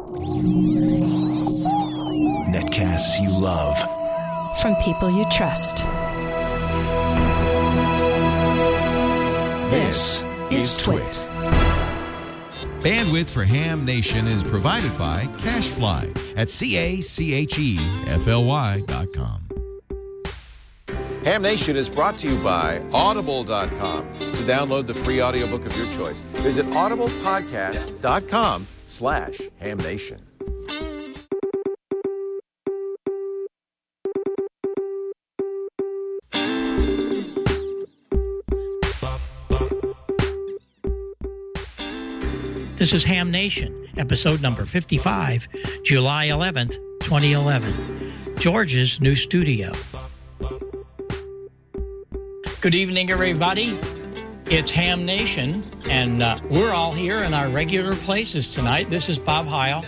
Netcasts you love. From people you trust. This is Twit. Bandwidth for Ham Nation is provided by CacheFly at CacheFly.com. Ham Nation is brought to you by Audible.com. To download the free audiobook of your choice, visit audiblepodcast.com/hamnation. This is Ham Nation, episode number 55, July 11th, 2011. George's new studio. Good evening, everybody. It's Ham Nation, and we're all here in our regular places tonight. This is Bob Heil,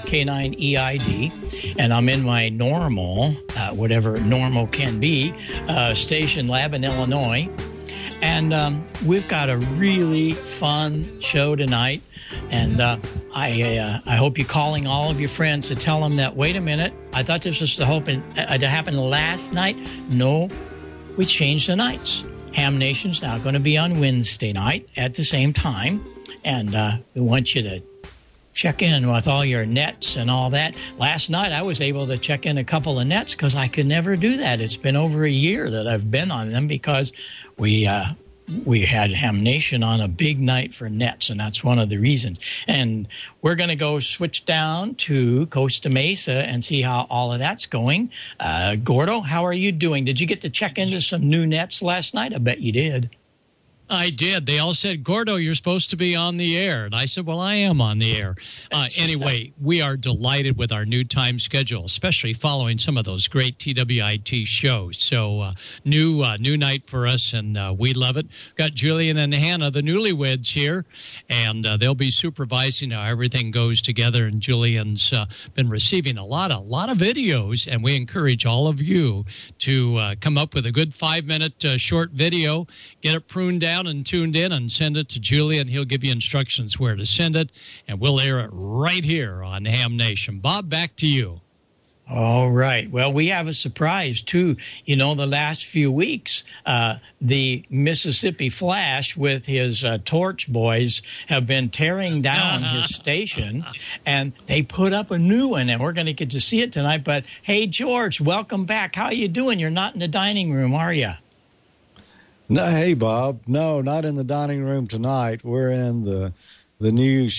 K9EID, and I'm in my normal, whatever normal can be, station lab in Illinois. And we've got a really fun show tonight. And I hope you're calling all of your friends to tell them that, wait a minute, I thought this was to happen last night. No, we changed the nights. Ham Nation's now going to be on Wednesday night at the same time. And we want you to check in with all your nets and all that. Last night, I was able to check in a couple of nets because I could never do that. It's been over a year that I've been on them because we had Ham Nation on a big night for nets, and that's one of the reasons. And we're going to go switch down to Costa Mesa and see how all of that's going. Gordo, how are you doing? Did you get to check into some new nets last night? I bet you did. I did. They all said, Gordo, you're supposed to be on the air. And I said, well, I am on the air. Anyway, we are delighted with our new time schedule, especially following some of those great TWIT shows. So new night for us, and we love it. Got Julian and Hannah, the newlyweds, here, and they'll be supervising how everything goes together. And Julian's been receiving a lot of videos, and we encourage all of you to come up with a good 5-minute short video, get it pruned down and tuned in, and send it to Julian. He'll give you instructions where to send it, and we'll air it right here on Ham Nation. Bob, back to you. All right. Well, we have a surprise, too. You know, the last few weeks, the Mississippi Flash with his Torch Boys have been tearing down his station, and they put up a new one, and we're going to get to see it tonight. But, hey, George, welcome back. How are you doing? You're not in the dining room, are you? No, hey, Bob. No, not in the dining room tonight. We're in the new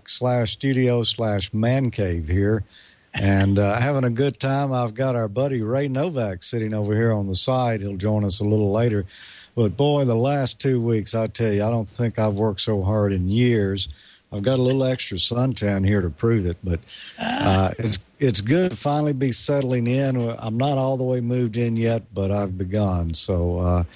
shack/studio/man cave here, and having a good time. I've got our buddy Ray Novak sitting over here on the side. He'll join us a little later. But, boy, the last 2 weeks, I tell you, I don't think I've worked so hard in years. I've got a little extra suntan here to prove it, but it's good to finally be settling in. I'm not all the way moved in yet, but I've begun. So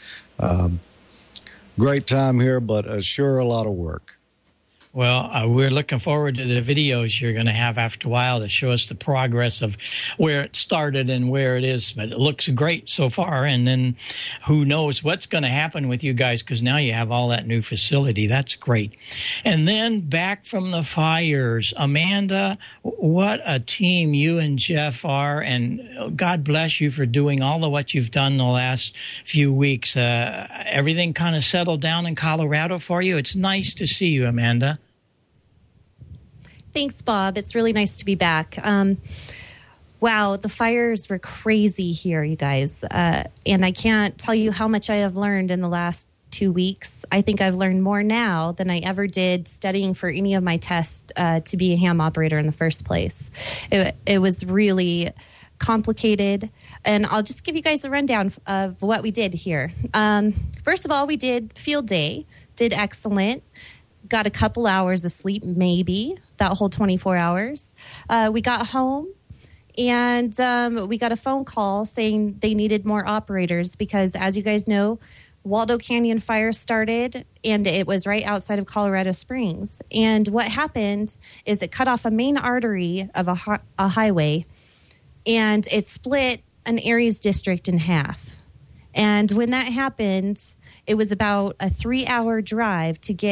great time here, but sure a lot of work. Well, we're looking forward to the videos you're going to have after a while to show us the progress of where it started and where it is. But it looks great so far. And then who knows what's going to happen with you guys, because now you have all that new facility. That's great. And then back from the fires, Amanda, what a team you and Jeff are. And God bless you for doing all of what you've done the last few weeks. Everything kind of settled down in Colorado for you. It's nice to see you, Amanda. Thanks, Bob. It's really nice to be back. Wow, the fires were crazy here, you guys. And I can't tell you how much I have learned in the last 2 weeks. I think I've learned more now than I ever did studying for any of my tests to be a ham operator in the first place. It was really complicated. And I'll just give you guys a rundown of what we did here. First of all, we did field day, did excellent. Got a couple hours of sleep, maybe, that whole 24 hours. We got home, and we got a phone call saying they needed more operators because, as you guys know, Waldo Canyon fire started, and it was right outside of Colorado Springs. And what happened is it cut off a main artery of a highway, and it split an Aries district in half. And when that happened, it was about a 3-hour drive to get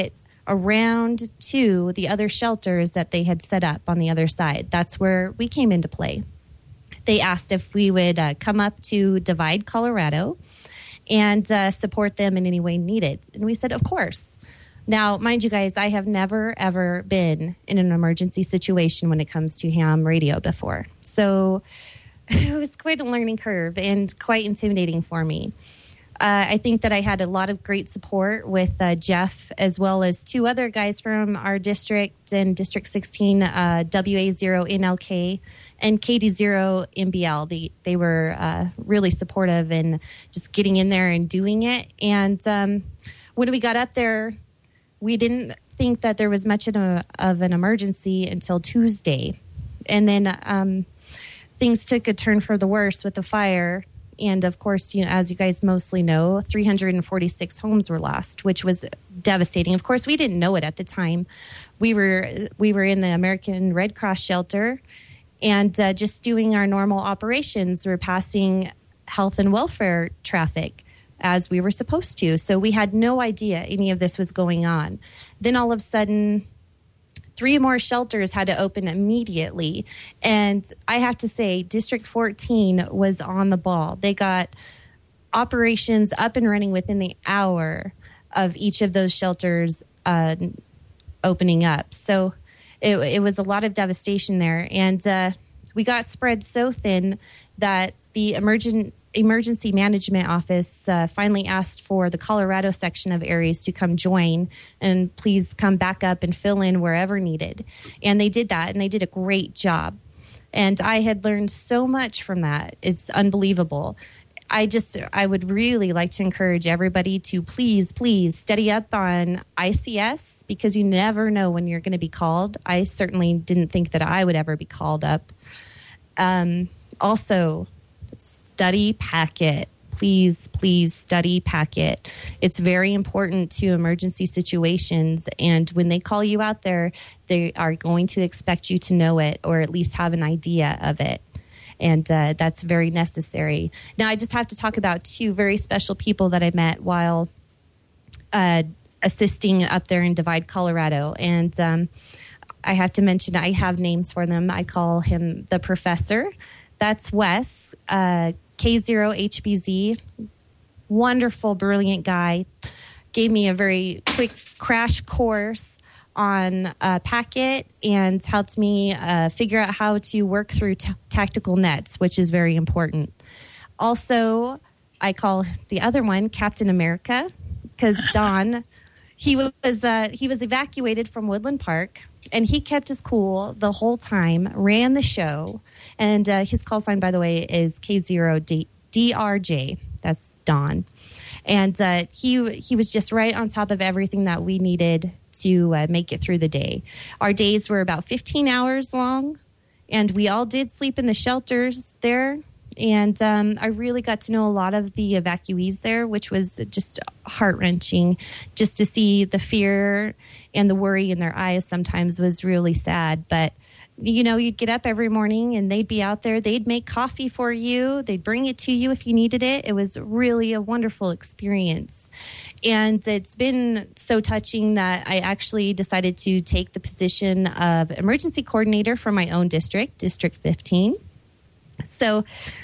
around to the other shelters that they had set up on the other side. That's where we came into play. They asked if we would come up to Divide, Colorado, and support them in any way needed. And we said, of course. Now, mind you guys, I have never, ever been in an emergency situation when it comes to ham radio before. So it was quite a learning curve and quite intimidating for me. I think that I had a lot of great support with Jeff, as well as two other guys from our district in District 16, WA0NLK and KD0MBL. They were really supportive in just getting in there and doing it. And when we got up there, we didn't think that there was much of an emergency until Tuesday. And then things took a turn for the worse with the fire. And of course, as you guys mostly know, 346 homes were lost, which was devastating. Of course, we didn't know it at the time. We were in the American Red Cross shelter and just doing our normal operations. We're passing health and welfare traffic as we were supposed to. So we had no idea any of this was going on. Then all of a sudden, 3 more shelters had to open immediately. And I have to say, District 14 was on the ball. They got operations up and running within the hour of each of those shelters opening up. So it was a lot of devastation there. And we got spread so thin that the Emergency Management Office finally asked for the Colorado section of ARES to come join and please come back up and fill in wherever needed. And they did that, and they did a great job. And I had learned so much from that. It's unbelievable. I would really like to encourage everybody to please study up on ICS, because you never know when you're going to be called. I certainly didn't think that I would ever be called up. Also, study Packet. Please study Packet. It's very important to emergency situations. And when they call you out there, they are going to expect you to know it, or at least have an idea of it. And that's very necessary. Now, I just have to talk about 2 very special people that I met while assisting up there in Divide, Colorado. And I have to mention, I have names for them. I call him the Professor. That's Wes, K0HBZ. Wonderful, brilliant guy. Gave me a very quick crash course on Packet and helped me figure out how to work through tactical nets, which is very important. Also, I call the other one Captain America, because Don, he was evacuated from Woodland Park, and he kept his cool the whole time, ran the show, and his call sign, by the way, is K0DRJ. That's Don. And he was just right on top of everything that we needed to make it through the day. Our days were about 15 hours long, and we all did sleep in the shelters there. And I really got to know a lot of the evacuees there, which was just heart-wrenching. Just to see the fear and the worry in their eyes sometimes was really sad. But, you'd get up every morning and they'd be out there. They'd make coffee for you. They'd bring it to you if you needed it. It was really a wonderful experience. And it's been so touching that I actually decided to take the position of emergency coordinator for my own district, District 15. So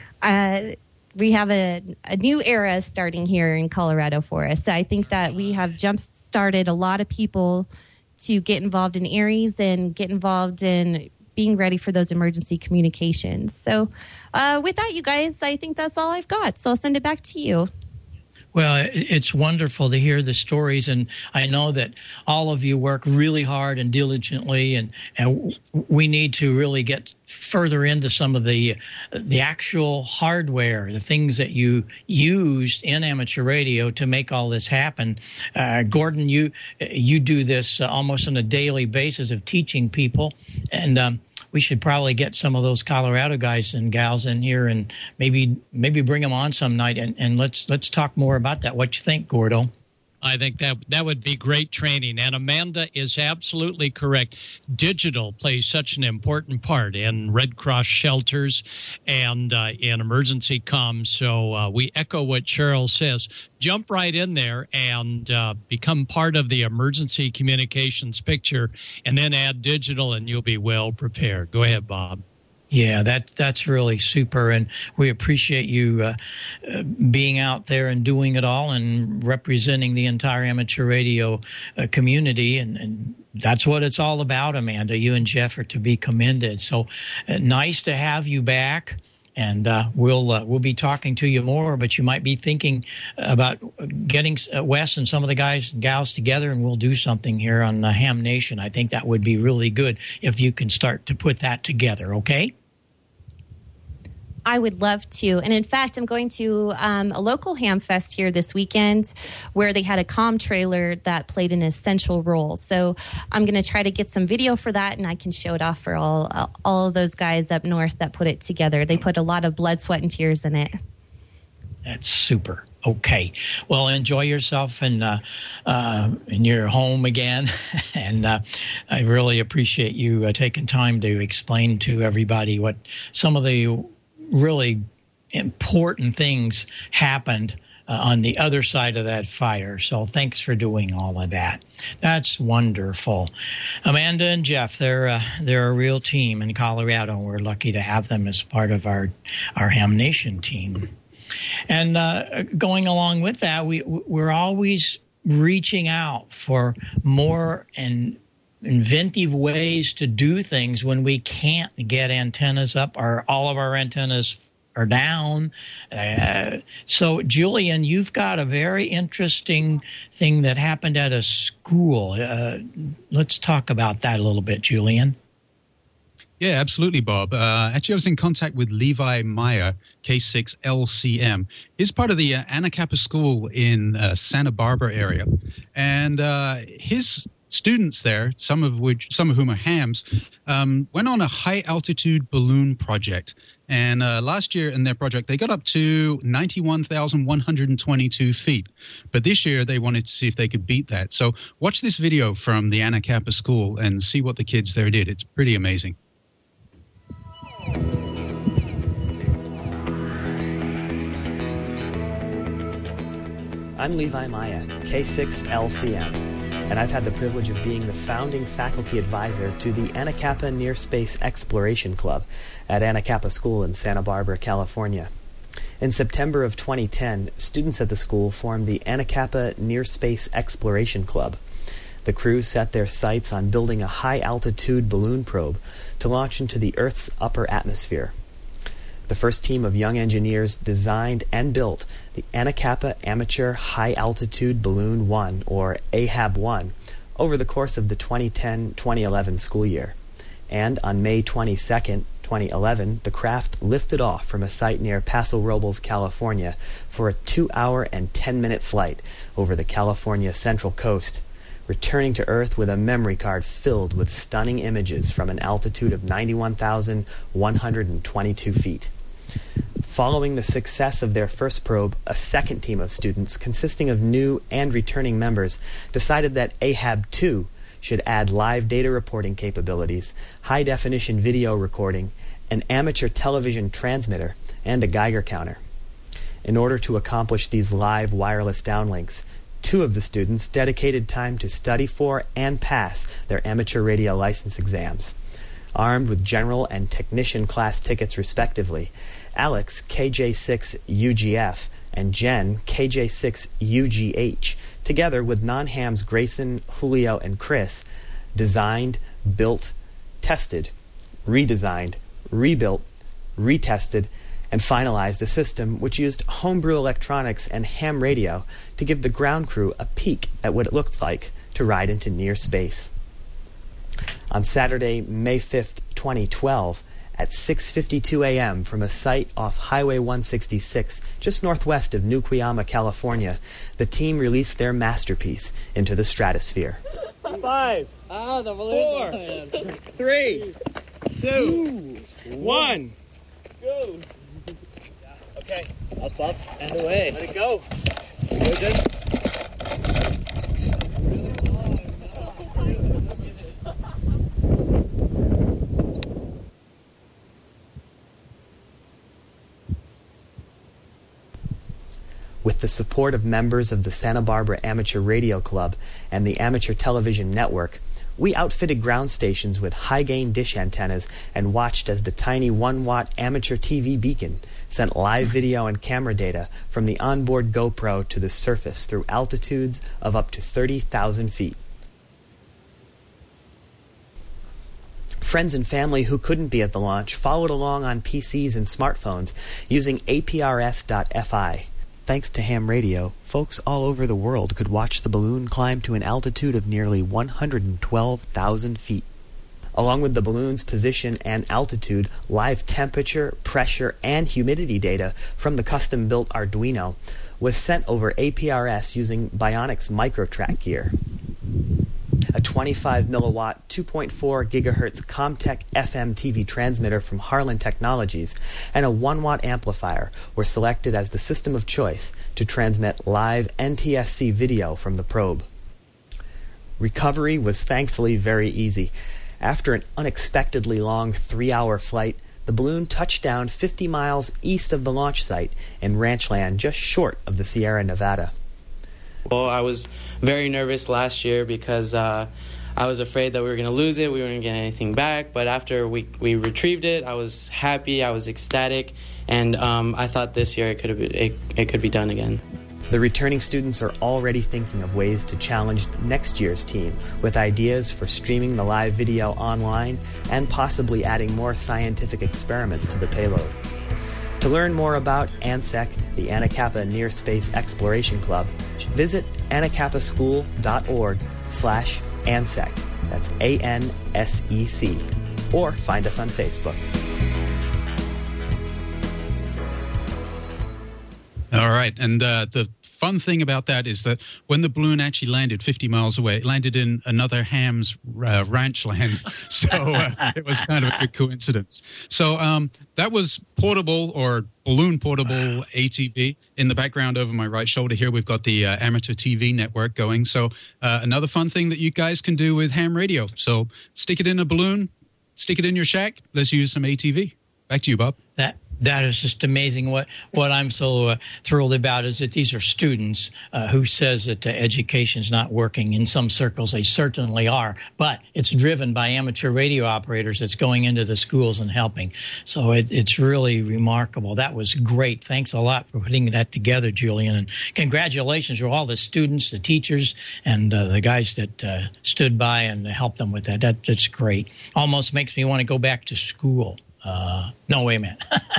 we have a new era starting here in Colorado for us. I think that we have jump-started a lot of people to get involved in ARES and get involved in being ready for those emergency communications. So with that, you guys, I think that's all I've got. So I'll send it back to you. Well, it's wonderful to hear the stories, and I know that all of you work really hard and diligently, and we need to really get further into some of the actual hardware, the things that you used in amateur radio to make all this happen. Gordon, you do this almost on a daily basis of teaching people, and we should probably get some of those Colorado guys and gals in here and maybe bring them on some night and let's talk more about that. What you think, Gordo? I think that would be great training. And Amanda is absolutely correct. Digital plays such an important part in Red Cross shelters and in emergency comms. So we echo what Cheryl says. Jump right in there and become part of the emergency communications picture, and then add digital, and you'll be well prepared. Go ahead, Bob. Yeah, that's really super, and we appreciate you being out there and doing it all and representing the entire amateur radio community, and that's what it's all about, Amanda. You and Jeff are to be commended. So nice to have you back, and we'll be talking to you more, but you might be thinking about getting Wes and some of the guys and gals together, and we'll do something here on Ham Nation. I think that would be really good if you can start to put that together, okay? I would love to. And in fact, I'm going to a local ham fest here this weekend where they had a comm trailer that played an essential role. So I'm going to try to get some video for that, and I can show it off for all of those guys up north that put it together. They put a lot of blood, sweat, and tears in it. That's super. Okay. Well, enjoy yourself in your home again. And I really appreciate you taking time to explain to everybody what some of the really important things happened on the other side of that fire. So thanks for doing all of that. That's wonderful. Amanda and Jeff, they're a real team in Colorado, and we're lucky to have them as part of our Ham Nation team. And going along with that, we're always reaching out for more and inventive ways to do things when we can't get antennas up, or all of our antennas are down. So, Julian, you've got a very interesting thing that happened at a school. Let's talk about that a little bit, Julian. Yeah, absolutely, Bob. Actually, I was in contact with Levi Meyer, K6LCM. He's part of the Anacapa School in Santa Barbara area. And his students there, some of whom are hams, went on a high-altitude balloon project. And last year in their project, they got up to 91,122 feet. But this year, they wanted to see if they could beat that. So watch this video from the Anacapa School and see what the kids there did. It's pretty amazing. I'm Levi Maya, K6LCM, and I've had the privilege of being the founding faculty advisor to the Anacapa Near Space Exploration Club at Anacapa School in Santa Barbara, California. In September of 2010, students at the school formed the Anacapa Near Space Exploration Club. The crew set their sights on building a high-altitude balloon probe to launch into the Earth's upper atmosphere. The first team of young engineers designed and built the Anacapa Amateur High Altitude Balloon 1, or AHAB-1, over the course of the 2010-2011 school year. And on May 22, 2011, the craft lifted off from a site near Paso Robles, California, for a 2-hour and 10-minute flight over the California Central Coast, returning to Earth with a memory card filled with stunning images from an altitude of 91,122 feet. Following the success of their first probe, a second team of students, consisting of new and returning members, decided that AHAB-2 should add live data reporting capabilities, high-definition video recording, an amateur television transmitter, and a Geiger counter. In order to accomplish these live wireless downlinks, 2 of the students dedicated time to study for and pass their amateur radio license exams. Armed with general and technician class tickets respectively, Alex, KJ6UGF, and Jen, KJ6UGH, together with non-hams Grayson, Julio, and Chris, designed, built, tested, redesigned, rebuilt, retested, and finalized a system which used homebrew electronics and ham radio to give the ground crew a peek at what it looked like to ride into near space. On Saturday, May 5th, 2012, at 6:52 a.m. from a site off Highway 166, just northwest of New Cuyama, California, the team released their masterpiece into the stratosphere. 5, 4, 3, 2, 1, go! Okay, up, and away. Let it go. Good. With the support of members of the Santa Barbara Amateur Radio Club and the Amateur Television Network, we outfitted ground stations with high-gain dish antennas and watched as the tiny 1-watt amateur TV beacon sent live video and camera data from the onboard GoPro to the surface through altitudes of up to 30,000 feet. Friends and family who couldn't be at the launch followed along on PCs and smartphones using APRS.FI. Thanks to ham radio, folks all over the world could watch the balloon climb to an altitude of nearly 112,000 feet. Along with the balloon's position and altitude, live temperature, pressure, and humidity data from the custom-built Arduino was sent over APRS using Bionics MicroTrack gear. A 25 milliwatt, 2.4 gigahertz Comtech FM TV transmitter from Harlan Technologies and a 1-watt amplifier were selected as the system of choice to transmit live NTSC video from the probe. Recovery was thankfully very easy. After an unexpectedly long 3-hour flight, the balloon touched down 50 miles east of the launch site in Ranchland, just short of the Sierra Nevada. Well, I was very nervous last year because I was afraid that we were going to lose it, we weren't going to get anything back, but after we retrieved it, I was happy, I was ecstatic, and I thought this year it could be done again. The returning students are already thinking of ways to challenge next year's team with ideas for streaming the live video online and possibly adding more scientific experiments to the payload. To learn more about ANSEC, the Anacapa Near Space Exploration Club, visit anacapaschool.org/ANSEC. That's ANSEC. Or find us on Facebook. All right. And the fun thing about that is that when the balloon actually landed 50 miles away, it landed in another ham's ranch land. So it was kind of a good coincidence. So that was portable or balloon portable ATV. In the background over my right shoulder here, we've got the amateur TV network going. So another fun thing that you guys can do with ham radio. So stick it in a balloon, stick it in your shack. Let's use some ATV. Back to you, Bob. That is just amazing. What I'm so thrilled about is that these are students who says that education is not working. In some circles, they certainly are, but it's driven by amateur radio operators that's going into the schools and helping. So it's really remarkable. That was great. Thanks a lot for putting that together, Julian, and congratulations to all the students, the teachers, and the guys that stood by and helped them with that. That's great. Almost makes me want to go back to school. No, wait a minute.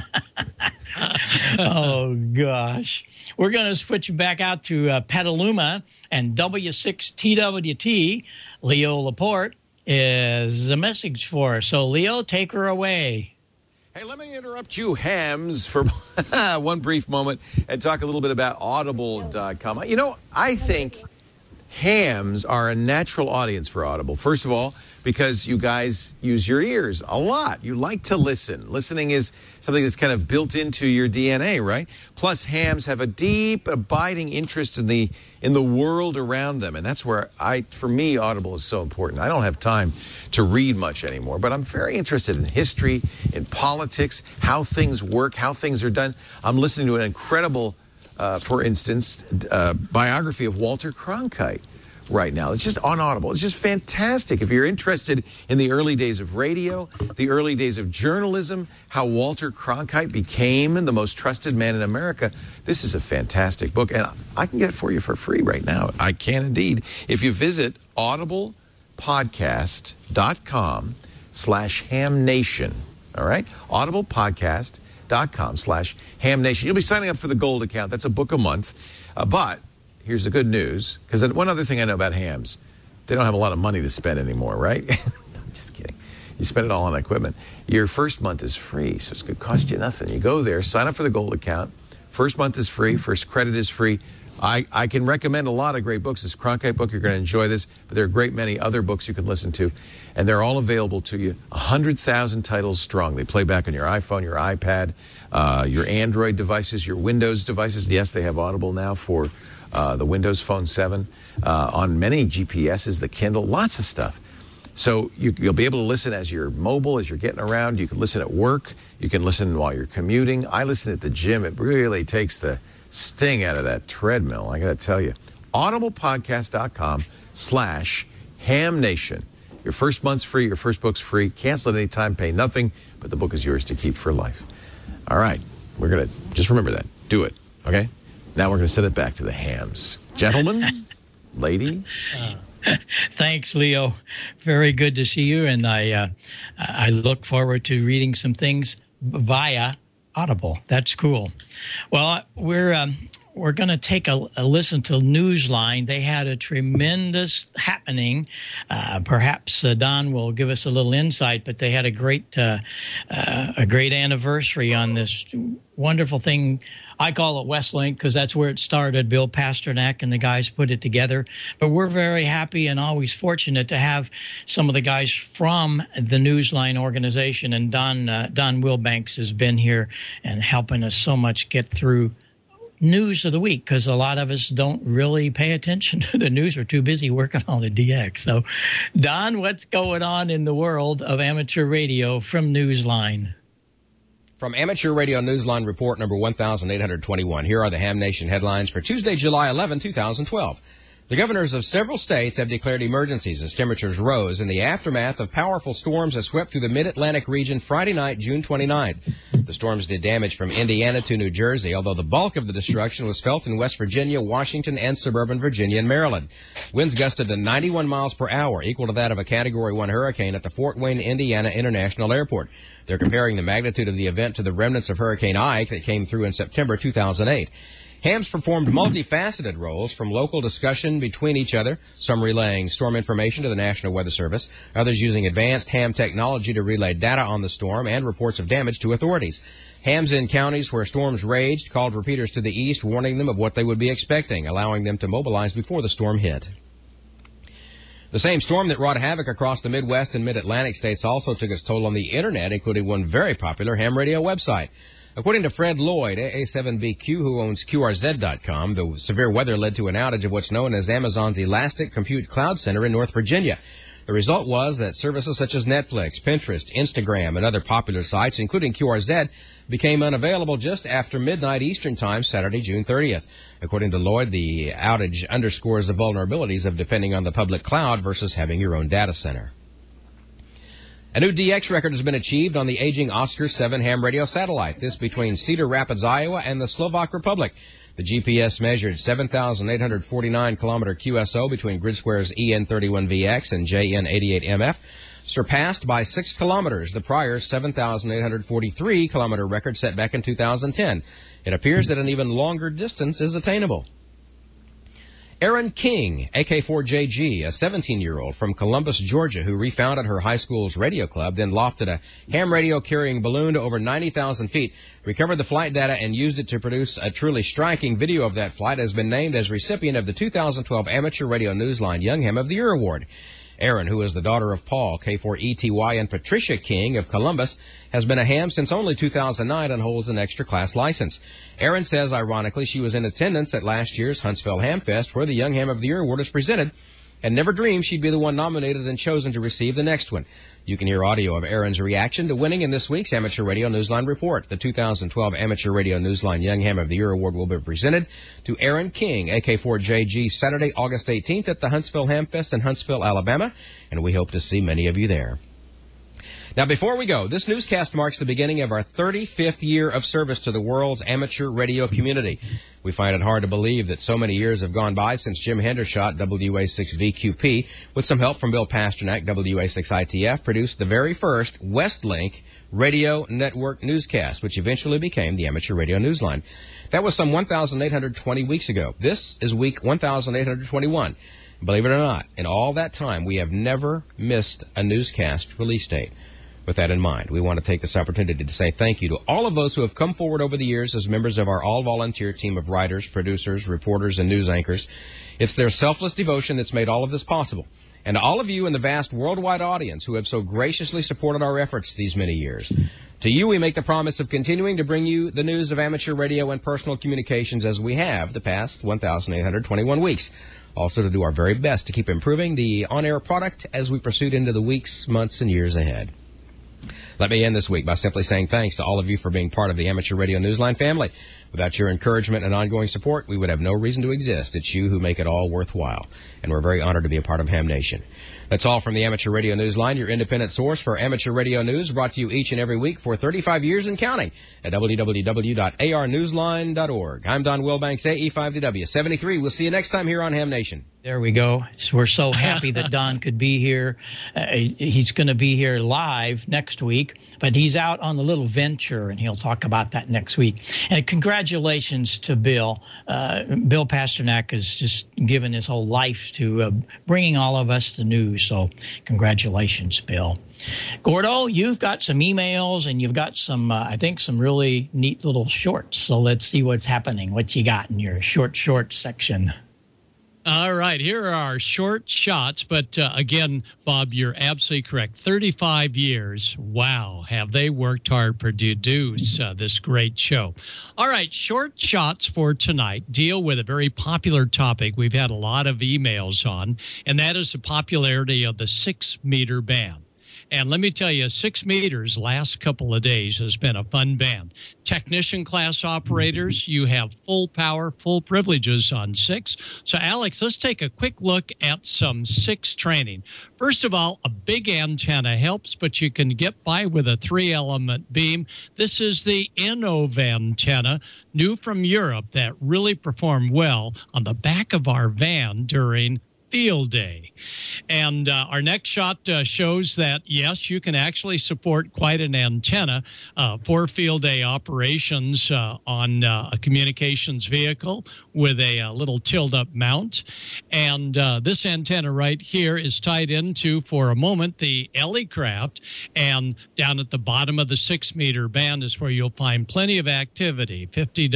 Oh, gosh. We're going to switch back out to Petaluma and W6TWT. Leo Laporte is a message for us. So, Leo, take her away. Hey, let me interrupt you, hams, for one brief moment and talk a little bit about Audible.com. You know, I think hams are a natural audience for Audible. First of all, because you guys use your ears a lot. You like to listen. Listening is something that's kind of built into your DNA, right? Plus, hams have a deep, abiding interest in the world around them. And that's where for me, Audible is so important. I don't have time to read much anymore, but I'm very interested in history, in politics, how things work, how things are done. I'm listening to an incredible, for instance, biography of Walter Cronkite right now. It's just on Audible. It's just fantastic. If you're interested in the early days of radio, the early days of journalism, how Walter Cronkite became the most trusted man in America, this is a fantastic book. And I can get it for you for free right now. I can indeed. If you visit audiblepodcast.com/hamnation. All right? audiblepodcast.com/hamnation. You'll be signing up for the gold account. That's a book a month. But here's the good news, because one other thing I know about hams, they don't have a lot of money to spend anymore, right? I'm just kidding. You spend it all on equipment. Your first month is free, so it's going to cost you nothing. You go there, sign up for the gold account. First month is free. First credit is free. I can recommend a lot of great books. This Cronkite book, you're going to enjoy this, but there are a great many other books you can listen to, and they're all available to you. 100,000 titles strong. They play back on your iPhone, your iPad, your Android devices, your Windows devices. Yes, they have Audible now for the Windows Phone 7, on many GPSs, the Kindle, lots of stuff. So you'll be able to listen as you're mobile, as you're getting around. You can listen at work. You can listen while you're commuting. I listen at the gym. It really takes the sting out of that treadmill, I got to tell you. audiblepodcast.com/hamnation. Your first month's free, your first book's free. Cancel at any time, pay nothing, but the book is yours to keep for life. All right, we're going to, just remember that. Do it, okay? Now we're going to send it back to the hams. Gentlemen, lady. Thanks, Leo. Very good to see you, and I look forward to reading some things via Audible. That's cool. Well, we're going to take a listen to Newsline. They had a tremendous happening. Perhaps Don will give us a little insight, but they had a great anniversary on this wonderful thing. I call it Westlink because that's where it started. Bill Pasternak and the guys put it together. But we're very happy and always fortunate to have some of the guys from the Newsline organization. And Don Wilbanks has been here and helping us so much get through news of the week, because a lot of us don't really pay attention to the news. We're too busy working on the DX. So, Don, what's going on in the world of amateur radio from Newsline? From Amateur Radio Newsline Report number 1821, here are the Ham Nation headlines for Tuesday, July 11, 2012. The governors of several states have declared emergencies as temperatures rose in the aftermath of powerful storms that swept through the mid-Atlantic region Friday night, June 29th. The storms did damage from Indiana to New Jersey, although the bulk of the destruction was felt in West Virginia, Washington, and suburban Virginia and Maryland. Winds gusted to 91 miles per hour, equal to that of a Category 1 hurricane at the Fort Wayne, Indiana International Airport. They're comparing the magnitude of the event to the remnants of Hurricane Ike that came through in September 2008. Hams performed multifaceted roles, from local discussion between each other, some relaying storm information to the National Weather Service, others using advanced ham technology to relay data on the storm and reports of damage to authorities. Hams in counties where storms raged called repeaters to the east, warning them of what they would be expecting, allowing them to mobilize before the storm hit. The same storm that wrought havoc across the Midwest and Mid-Atlantic states also took its toll on the Internet, including one very popular ham radio website. According to Fred Lloyd, AA7BQ, who owns QRZ.com, the severe weather led to an outage of what's known as Amazon's Elastic Compute Cloud Center in North Virginia. The result was that services such as Netflix, Pinterest, Instagram, and other popular sites, including QRZ, became unavailable just after midnight Eastern Time, Saturday, June 30th. According to Lloyd, the outage underscores the vulnerabilities of depending on the public cloud versus having your own data center. A new DX record has been achieved on the aging Oscar 7 ham radio satellite, this between Cedar Rapids, Iowa, and the Slovak Republic. The GPS measured 7,849-kilometer QSO between GridSquare's EN31VX and JN88MF, surpassed by 6 kilometers the prior 7,843-kilometer record set back in 2010. It appears that an even longer distance is attainable. Erin King, AK4JG, a 17-year-old from Columbus, Georgia, who refounded her high school's radio club, then lofted a ham radio carrying balloon to over 90,000 feet, recovered the flight data, and used it to produce a truly striking video of that flight, has been named as recipient of the 2012 Amateur Radio Newsline Young Ham of the Year Award. Erin, who is the daughter of Paul, K4ETY, and Patricia King of Columbus, has been a ham since only 2009 and holds an extra class license. Erin says, ironically, she was in attendance at last year's Huntsville Ham Fest, where the Young Ham of the Year Award is presented, and never dreamed she'd be the one nominated and chosen to receive the next one. You can hear audio of Erin's reaction to winning in this week's Amateur Radio Newsline Report. The 2012 Amateur Radio Newsline Young Ham of the Year Award will be presented to Erin King, AK4JG, Saturday, August 18th at the Huntsville Ham Fest in Huntsville, Alabama, and we hope to see many of you there. Now, before we go, this newscast marks the beginning of our 35th year of service to the world's amateur radio community. We find it hard to believe that so many years have gone by since Jim Hendershot, WA6VQP, with some help from Bill Pasternak, WA6ITF, produced the very first Westlink radio network newscast, which eventually became the Amateur Radio Newsline. That was some 1,820 weeks ago. This is week 1,821. Believe it or not, in all that time, we have never missed a newscast release date. With that in mind, we want to take this opportunity to say thank you to all of those who have come forward over the years as members of our all-volunteer team of writers, producers, reporters, and news anchors. It's their selfless devotion that's made all of this possible. And to all of you in the vast worldwide audience who have so graciously supported our efforts these many years. To you, we make the promise of continuing to bring you the news of amateur radio and personal communications as we have the past 1,821 weeks. Also to do our very best to keep improving the on-air product as we proceed into the weeks, months, and years ahead. Let me end this week by simply saying thanks to all of you for being part of the Amateur Radio Newsline family. Without your encouragement and ongoing support, we would have no reason to exist. It's you who make it all worthwhile, and we're very honored to be a part of Ham Nation. That's all from the Amateur Radio Newsline, your independent source for amateur radio news, brought to you each and every week for 35 years and counting at www.arnewsline.org. I'm Don Wilbanks, AE5DW 73. We'll see you next time here on Ham Nation. There we go. We're so happy that Don could be here. He's going to be here live next week, but he's out on a little venture, and he'll talk about that next week. And congratulations to Bill. Bill Pasternak has just given his whole life to bringing all of us the news. So congratulations, Bill. Gordo, you've got some emails, and you've got some, I think, some really neat little shorts. So let's see what's happening. What you got in your short section? All right, here are our short shots. But again, Bob, you're absolutely correct. 35 years. Wow, have they worked hard to produce this great show. All right, short shots for tonight deal with a very popular topic we've had a lot of emails on, and that is the popularity of the 6-meter band. And let me tell you, 6 meters last couple of days has been a fun band. Technician class operators, you have full power, full privileges on 6. So, Alex, let's take a quick look at some 6 training. First of all, a big antenna helps, but you can get by with a 3-element beam. This is the Innov antenna, new from Europe, that really performed well on the back of our van during field day. And our next shot shows that, yes, you can actually support quite an antenna for field day operations on a communications vehicle with a little tilt-up mount. And this antenna right here is tied into, for a moment, the Elecraft. And down at the bottom of the 6-meter band is where you'll find plenty of activity.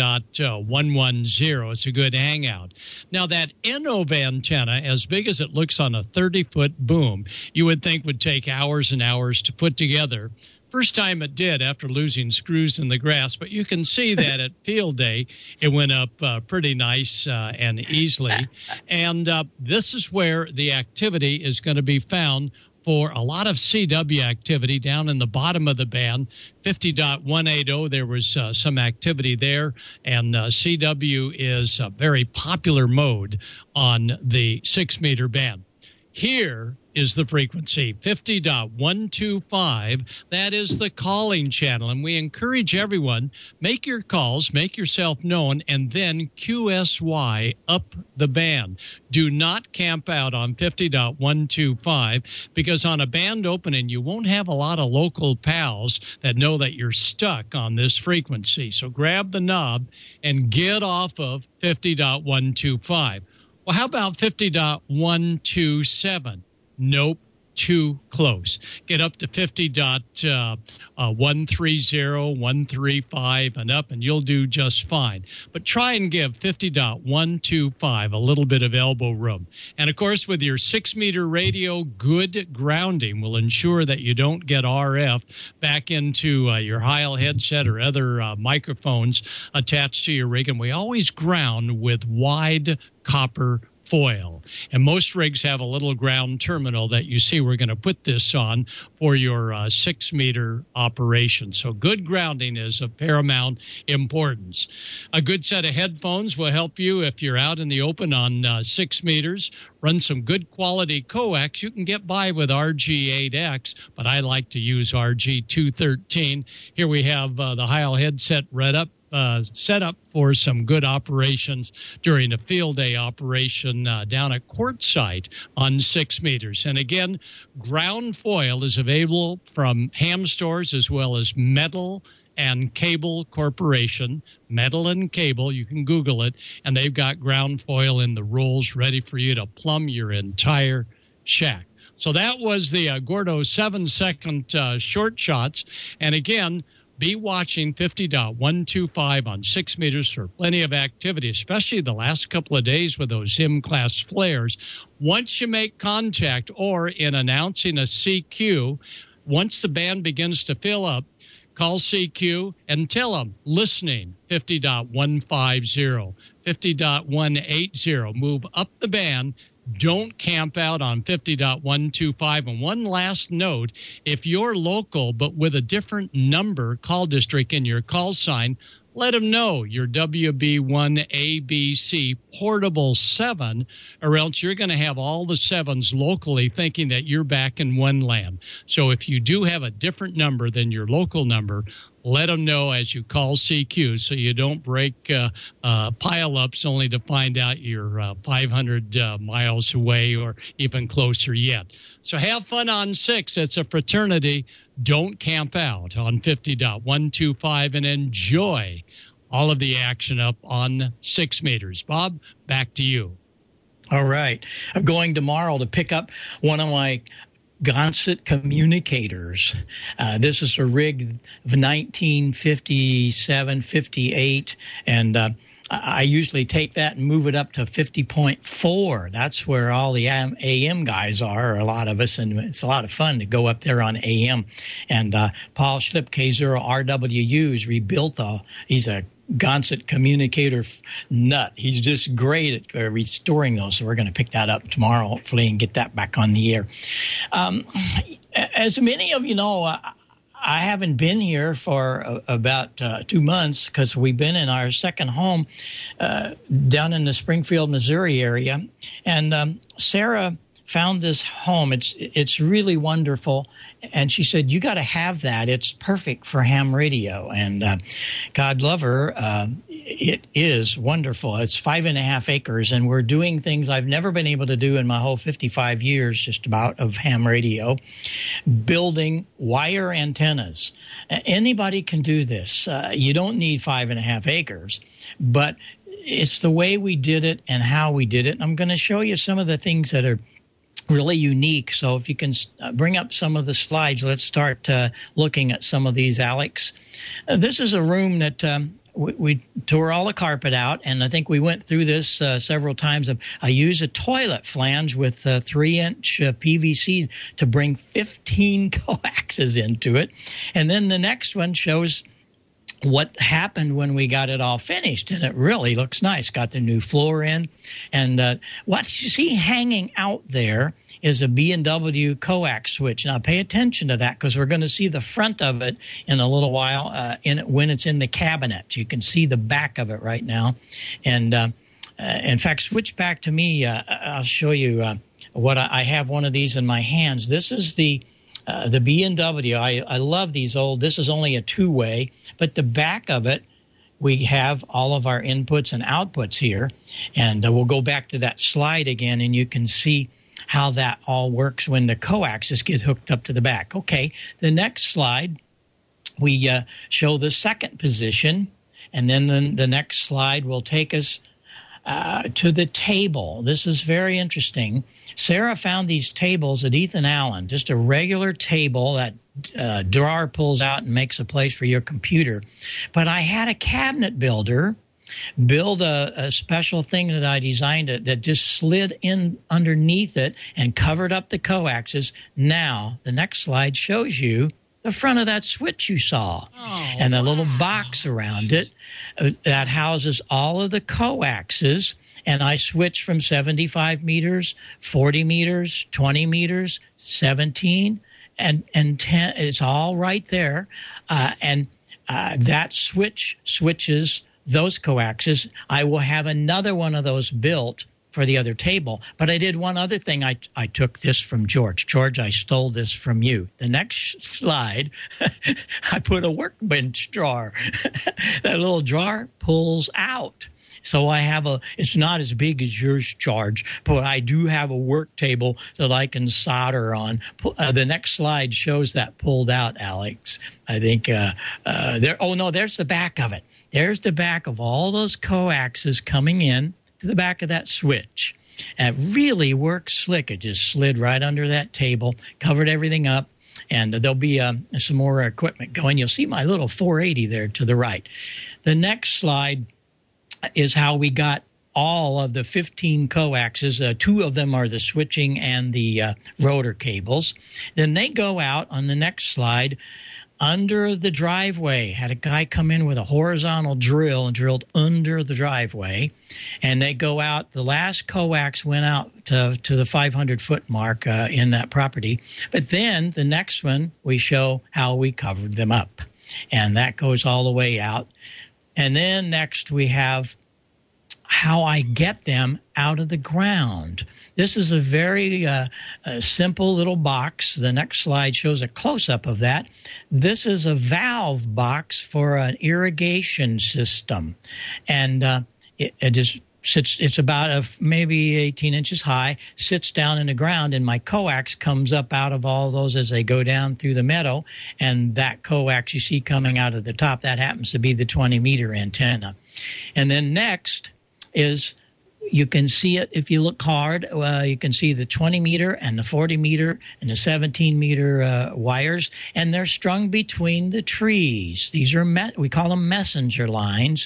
50.110 is a good hangout. Now, that Innov antenna, as big as it looks on a 30-foot boom, you would think would take hours and hours to put together. First time it did after losing screws in the grass, but you can see that at field day it went up pretty nice and easily. And this is where the activity is going to be found for a lot of CW activity down in the bottom of the band. 50.180, there was some activity there, and CW is a very popular mode on the 6-meter band. Here is the frequency, 50.125. That is the calling channel, and we encourage everyone, make your calls, make yourself known, and then QSY up the band. Do not camp out on 50.125, because on a band opening, you won't have a lot of local pals that know that you're stuck on this frequency. So grab the knob and get off of 50.125. Well, how about 50.127? Nope, too close. Get up to 50.130, 135 and up, and you'll do just fine. But try and give 50.125 a little bit of elbow room. And, of course, with your 6-meter radio, good grounding will ensure that you don't get RF back into your Heil headset or other microphones attached to your rig. And we always ground with wide copper foil. And most rigs have a little ground terminal that you see we're going to put this on for your 6-meter operation. So good grounding is of paramount importance. A good set of headphones will help you if you're out in the open on 6 meters. Run some good quality coax. You can get by with RG8X, but I like to use RG213. Here we have the Heil headset set up for some good operations during a field day operation down at Quartzsite on 6 meters. And again, ground foil is available from ham stores as well as Metal and Cable Corporation. Metal and Cable, you can Google it, and they've got ground foil in the rolls ready for you to plumb your entire shack. So that was the Gordo 7-second short shots. And again, be watching 50.125 on 6 meters for plenty of activity, especially the last couple of days with those HIM-class flares. Once you make contact or in announcing a CQ, once the band begins to fill up, call CQ and tell them, listening, 50.150, 50.180. Move up the band, Don't camp out on 50.125. And one last note, if you're local but with a different number call district in your call sign, let them know you're WB1ABC Portable 7, or else you're going to have all the 7s locally thinking that you're back in one land. So if you do have a different number than your local number, let them know as you call CQ so you don't break pile-ups only to find out you're 500 miles away or even closer yet. So have fun on 6. It's a fraternity. Don't camp out on 50.125 and enjoy all of the action up on 6 meters. Bob, back to you. All right. I'm going tomorrow to pick up one of my Gonset communicators. This is a rig of 1957, 58, and I usually take that and move it up to 50.4. That's where all the AM guys are, a lot of us, and it's a lot of fun to go up there on AM. And Paul Schlipp, K0 RWU, has rebuilt he's a Gonset communicator nut. He's just great at restoring those. So we're going to pick that up tomorrow, hopefully, and get that back on the air. As many of you know, I haven't been here for about 2 months because we've been in our second home down in the Springfield, Missouri area. And Sarah found this home. It's really wonderful. And she said, you got to have that. It's perfect for ham radio. And God love her. It is wonderful. It's 5.5 acres, and we're doing things I've never been able to do in my whole 55 years, just about, of ham radio, building wire antennas. Anybody can do this. You don't need 5.5 acres, but it's the way we did it and how we did it. And I'm going to show you some of the things that are really unique. So if you can bring up some of the slides, let's start looking at some of these, Alex. This is a room that we tore all the carpet out, and I think we went through this several times. I use a toilet flange with 3-inch PVC to bring 15 coaxes into it. And then the next one shows what happened when we got it all finished, and it really looks nice. Got the new floor in, and what you see hanging out there is a B&W coax switch. Now, pay attention to that because we're going to see the front of it in a little while when it's in the cabinet. You can see the back of it right now. And, in fact, switch back to me. I'll show you what I have one of these in my hands. This is the B&W. I love these old. This is only a 2-way, but the back of it, we have all of our inputs and outputs here. And we'll go back to that slide again, and you can see how that all works when the coaxes get hooked up to the back. Okay, the next slide, we show the second position, and then the next slide will take us to the table. This is very interesting. Sarah found these tables at Ethan Allen, just a regular table that drawer pulls out and makes a place for your computer. But I had a cabinet builder build a special thing that I designed that just slid in underneath it and covered up the coaxes. Now, the next slide shows you the front of that switch you saw and the little box around it that houses all of the coaxes. And I switched from 75 meters, 40 meters, 20 meters, 17, and 10. It's all right there. That switches those coaxes. I will have another one of those built for the other table. But I did one other thing. I took this from George. George, I stole this from you. The next slide, I put a workbench drawer. That little drawer pulls out. So I have it's not as big as yours, George, but I do have a work table that I can solder on. The next slide shows that pulled out, Alex. I think there's the back of it. There's the back of all those coaxes coming in to the back of that switch. And it really works slick. It just slid right under that table, covered everything up, and there'll be some more equipment going. You'll see my little 480 there to the right. The next slide is how we got all of the 15 coaxes. 2 of them are the switching and the rotor cables. Then they go out on the next slide. under the driveway. Had a guy come in with a horizontal drill and drilled under the driveway. And they go out. The last coax went out to the 500-foot mark in that property. But then the next one, we show how we covered them up. And that goes all the way out. And then next we have how I get them out of the ground. This is a very simple little box. The next slide shows a close-up of that. This is a valve box for an irrigation system. And it just sits, it's about maybe 18 inches high, sits down in the ground, and my coax comes up out of all those as they go down through the meadow. And that coax you see coming out of the top, that happens to be the 20-meter antenna. And then next is, you can see it if you look hard. You can see the 20-meter and the 40-meter and the 17-meter wires, and they're strung between the trees. These are we call them messenger lines.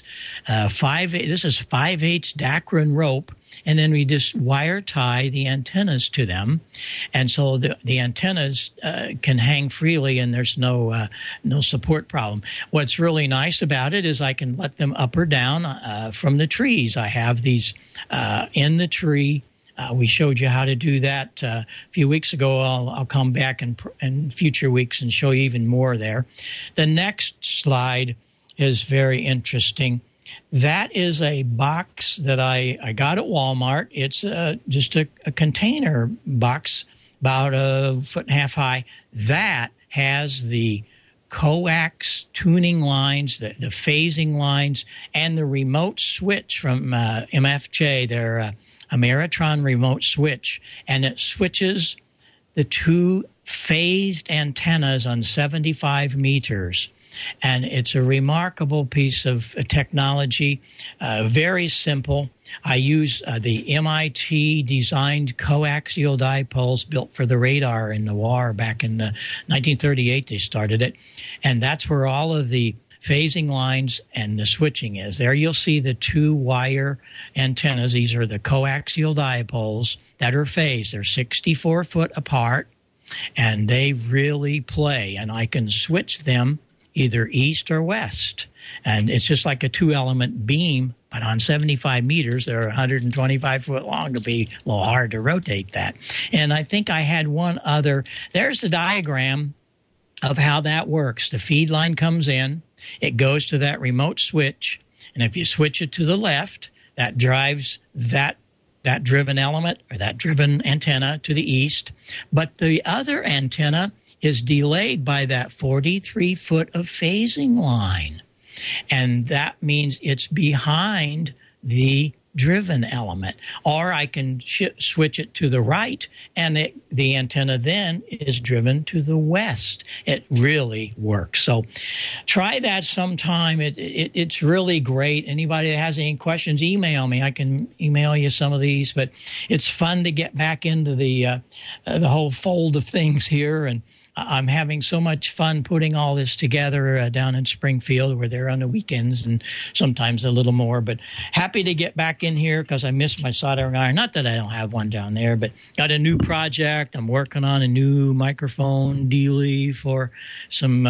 This is 5/8 Dacron rope, and then we just wire tie the antennas to them, and so the antennas can hang freely, and there's no support problem. What's really nice about it is I can let them up or down from the trees. I have these in the tree. We showed you how to do that a few weeks ago. I'll come back in future weeks and show you even more there. The next slide is very interesting. That is a box that I got at Walmart. It's just a container box about 1.5 feet high. That has the coax tuning lines, the phasing lines, and the remote switch from MFJ, their Ameritron remote switch. And it switches the two phased antennas on 75 meters. And it's a remarkable piece of technology, very simple. I use the MIT designed coaxial dipoles built for the radar in the war back in 1938. They started it. And that's where all of the phasing lines and the switching is. There you'll see the two wire antennas. These are the coaxial dipoles that are phased. They're 64 foot apart, and they really play. And I can switch them either east or west. And it's just like a 2-element beam, but on 75 meters, they're 125 foot long. It'll be a little hard to rotate that. And I think I had one other. There's the diagram of how that works. The feed line comes in. It goes to that remote switch. And if you switch it to the left, that drives that driven element or that driven antenna to the east. But the other antenna is delayed by that 43 foot of phasing line. And that means it's behind the driven element. Or I can switch it to the right, and the antenna then is driven to the west. It really works. So try that sometime. It's really great. Anybody that has any questions, email me. I can email you some of these. But it's fun to get back into the whole fold of things here. And I'm having so much fun putting all this together down in Springfield. We're there on the weekends and sometimes a little more. But happy to get back in here because I miss my soldering iron. Not that I don't have one down there, but got a new project. I'm working on a new microphone dealie for some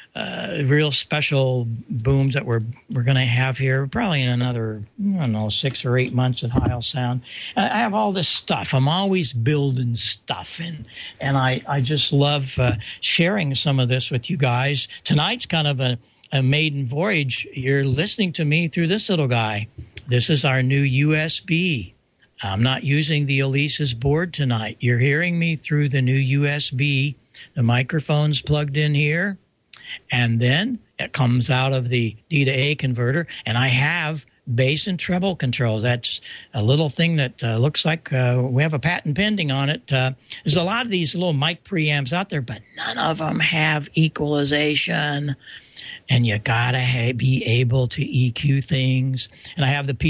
real special booms that we're going to have here probably in another, 6 or 8 months at Heil Sound. I have all this stuff. I'm always building stuff, and I just love sharing some of this with you guys. Tonight's kind of a maiden voyage. You're listening to me through this little guy. This is our new USB. I'm not using the Elise's board tonight. You're hearing me through the new USB. The microphone's plugged in here, and then it comes out of the D to A converter, and I have bass and treble controls. That's a little thing that looks like we have a patent pending on it. There's a lot of these little mic preamps out there, but none of them have equalization. And you gotta be able to EQ things. And I have the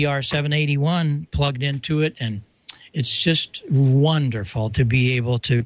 PR781 plugged into it, and it's just wonderful to be able to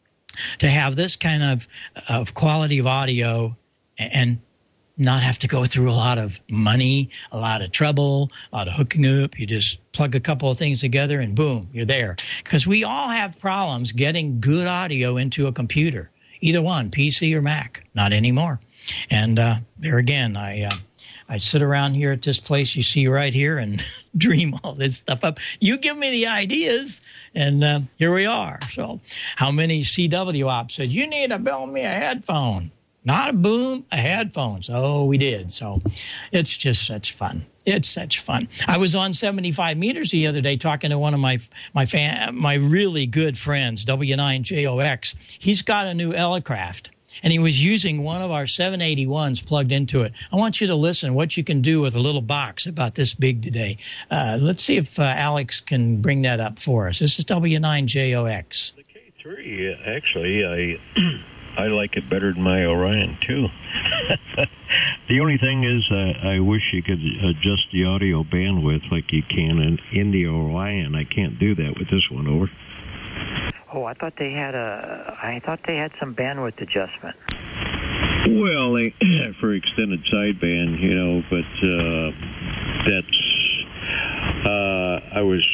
have this kind of quality of audio and not have to go through a lot of money, a lot of trouble, a lot of hooking up. You just plug a couple of things together and boom, you're there. Because we all have problems getting good audio into a computer, either one, PC or Mac. Not anymore. And there again, I sit around here at this place you see right here and dream all this stuff up. You give me the ideas, and here we are. So how many CW ops said, you need to build me a headphone? Not a boom, a headphone. So we did. So it's just such fun. It's such fun. I was on 75 meters the other day talking to one of my really good friends, W9JOX. He's got a new Elecraft, and he was using one of our 781s plugged into it. I want you to listen what you can do with a little box about this big today. Let's see if Alex can bring that up for us. This is W9JOX. The K3, actually, I like it better than my Orion, too. The only thing is I wish you could adjust the audio bandwidth like you can in the Orion. I can't do that with this one, over. Oh, I thought they had some bandwidth adjustment. Well, for extended sideband, but that's I was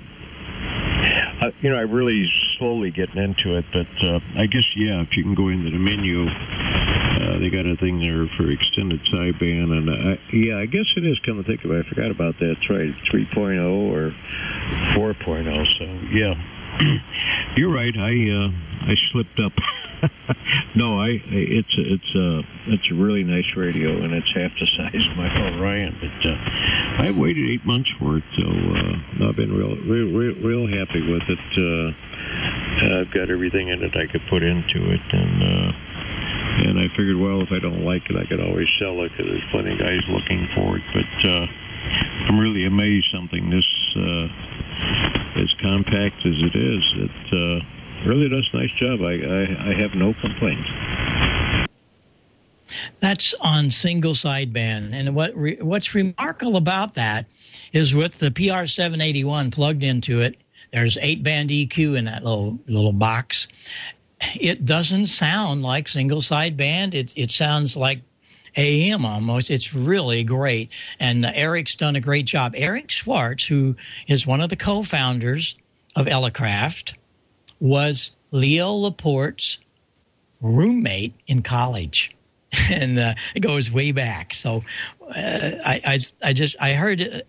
I'm really slowly getting into it, but I guess, if you can go into the menu, they got a thing there for extended sideband, and I guess it is, come to think of it. I forgot about that. It's right, 3.0 or 4.0, so, yeah. You're right, I slipped up. No, it's a really nice radio, and it's half the size of my Orion. But I waited 8 months for it, so I've been real happy with it. I've got everything in it I could put into it, and I figured, well, if I don't like it, I could always sell it because there's plenty of guys looking for it. But I'm really amazed something this as compact as it is. It really does a nice job. I have no complaints. That's on single sideband, and what's remarkable about that is with the PR781 plugged into it, there's 8-band EQ in that little box. It doesn't sound like single sideband. It sounds like AM almost. It's really great, and Eric's done a great job. Eric Schwartz, who is one of the co-founders of Elecraft, was Leo Laporte's roommate in college, and it goes way back. So I heard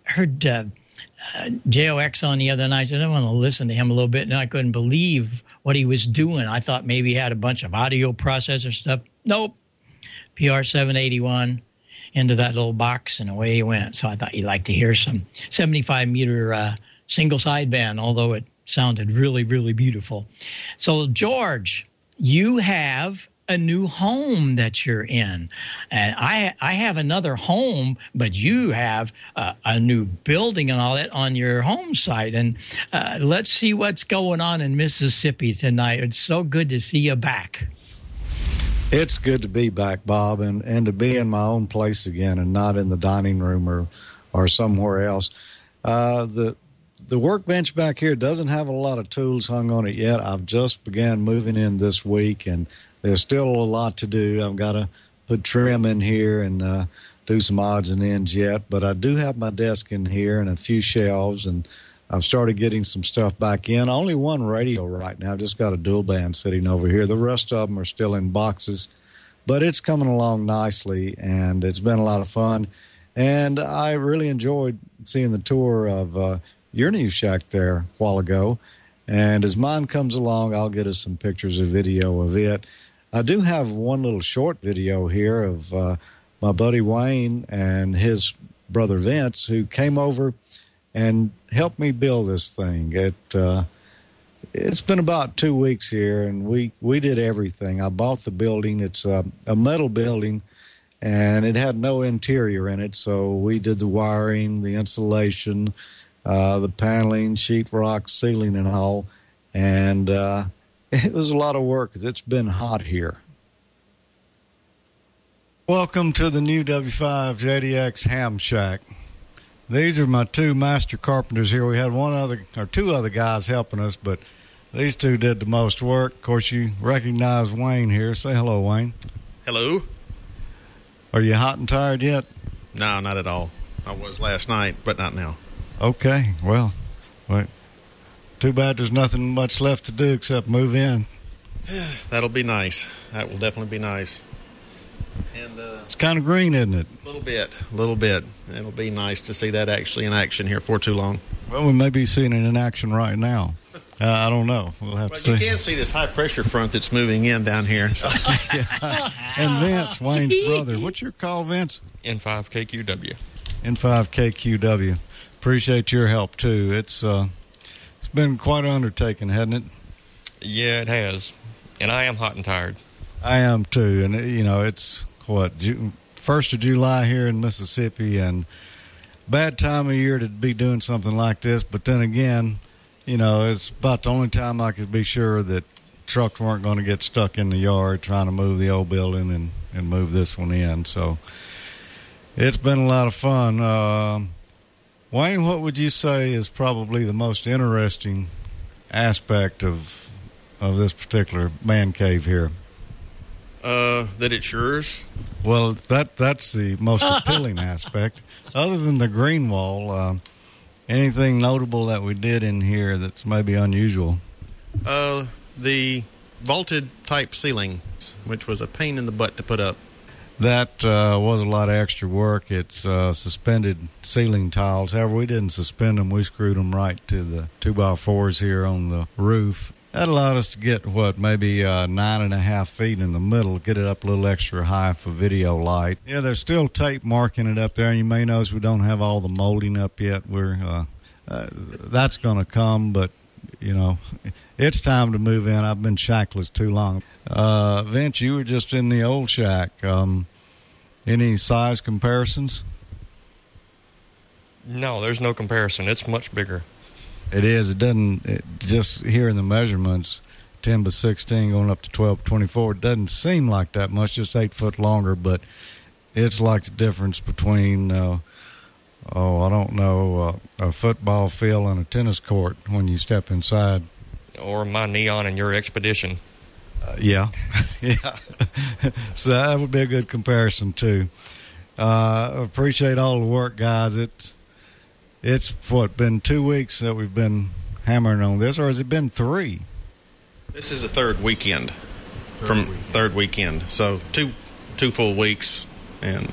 JOX on the other night. I didn't want to listen to him a little bit, and I couldn't believe what he was doing. I thought maybe he had a bunch of audio processor stuff. Nope. PR781 into that little box, and away he went. So I thought you'd like to hear some 75-meter single sideband, although it sounded really, really beautiful. So, George, you have a new home that you're in. And I have another home, but you have a new building and all that on your home site. And let's see what's going on in Mississippi tonight. It's so good to see you back. It's good to be back, Bob, and to be in my own place again and not in the dining room or somewhere else. The workbench back here doesn't have a lot of tools hung on it yet. I've just began moving in this week, and there's still a lot to do. I've got to put trim in here and do some odds and ends yet. But I do have my desk in here and a few shelves, and I've started getting some stuff back in. Only one radio right now. I've just got a dual band sitting over here. The rest of them are still in boxes. But it's coming along nicely, and it's been a lot of fun. And I really enjoyed seeing the tour of your new shack there a while ago. And as mine comes along, I'll get us some pictures or video of it. I do have one little short video here of my buddy Wayne and his brother Vince, who came over and helped me build this thing. It's been about 2 weeks here, and we did everything. I bought the building. It's a metal building, and it had no interior in it, so we did the wiring, the insulation, the paneling, sheetrock, ceiling, and all. And it was a lot of work because it's been hot here. Welcome to the new W5 JDX Ham Shack. These are my two master carpenters here. We had two other guys helping us, but these two did the most work. Of course, you recognize Wayne here. Say hello, Wayne. Hello. Are you hot and tired yet? No, not at all. I was last night, but not now. Okay, well, too bad there's nothing much left to do except move in. That'll be nice. That will definitely be nice. And it's kind of green, isn't it? a little bit. It'll be nice to see that actually in action here for too long. Well, we may be seeing it in action right now. I don't know. We'll have to see. You can see this high pressure front that's moving in down here. So. And Vince, Wayne's brother. What's your call, Vince? N5KQW. N5KQW. Appreciate your help, too. It's been quite an undertaking, hasn't it? Yeah, it has. And I am hot and tired. I am, too. And, it's, 1st of July here in Mississippi, and bad time of year to be doing something like this. But then again, it's about the only time I could be sure that trucks weren't going to get stuck in the yard trying to move the old building and move this one in. So it's been a lot of fun. Wayne, what would you say is probably the most interesting aspect of this particular man cave here? That it's yours? Well, that's the most appealing aspect. Other than the green wall, anything notable that we did in here that's maybe unusual? The vaulted type ceiling, which was a pain in the butt to put up. That was a lot of extra work. It's suspended ceiling tiles. However, we didn't suspend them. We screwed them right to the 2x4s here on the roof. That allowed us to get, maybe 9.5 feet in the middle, get it up a little extra high for video light. Yeah, there's still tape marking it up there, and you may notice we don't have all the molding up yet. That's going to come, but, it's time to move in. I've been shackless too long. Vince, you were just in the old shack. Any size comparisons? No, there's no comparison. It's much bigger. It is. Just hearing the measurements, 10 by 16 going up to 12 by 24, it doesn't seem like that much, just 8 foot longer, but it's like the difference between, a football field and a tennis court when you step inside. Or my Neon and your Expedition. Yeah. Yeah. So that would be a good comparison, too. Appreciate all the work, guys. It's been 2 weeks that we've been hammering on this, or has it been 3? This is the third weekend. Third weekend. So two full weeks, and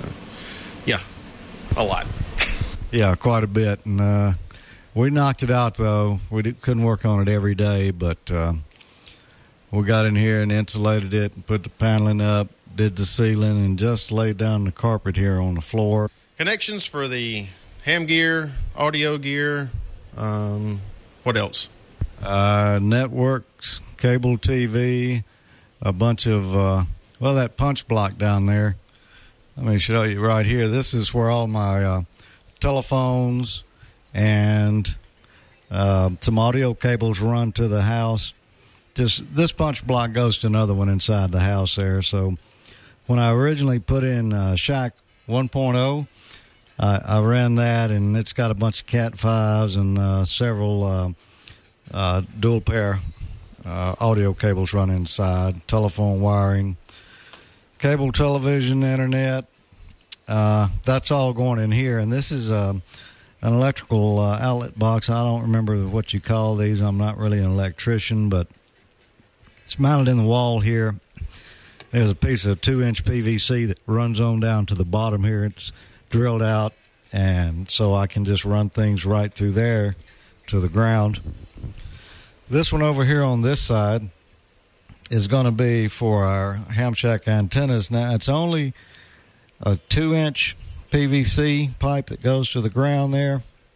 a lot. Yeah, quite a bit. And we knocked it out, though. We couldn't work on it every day, but we got in here and insulated it and put the paneling up, did the ceiling, and just laid down the carpet here on the floor. Connections for the ham gear, audio gear, what else? Networks, cable TV, a bunch of, that punch block down there. Let me show you right here. This is where all my telephones and some audio cables run to the house. This punch block goes to another one inside the house there. So when I originally put in Shack 1.0, I ran that, and it's got a bunch of Cat 5s and several dual pair audio cables running inside, telephone wiring, cable television, internet. That's all going in here, and this is an electrical outlet box. I don't remember what you call these. I'm not really an electrician, but it's mounted in the wall here. There's a piece of 2-inch PVC that runs on down to the bottom here. It's drilled out, and so I can just run things right through there to the ground. This one over here on this side is going to be for our ham shack antennas. Now, it's only a 2-inch PVC pipe that goes to the ground there.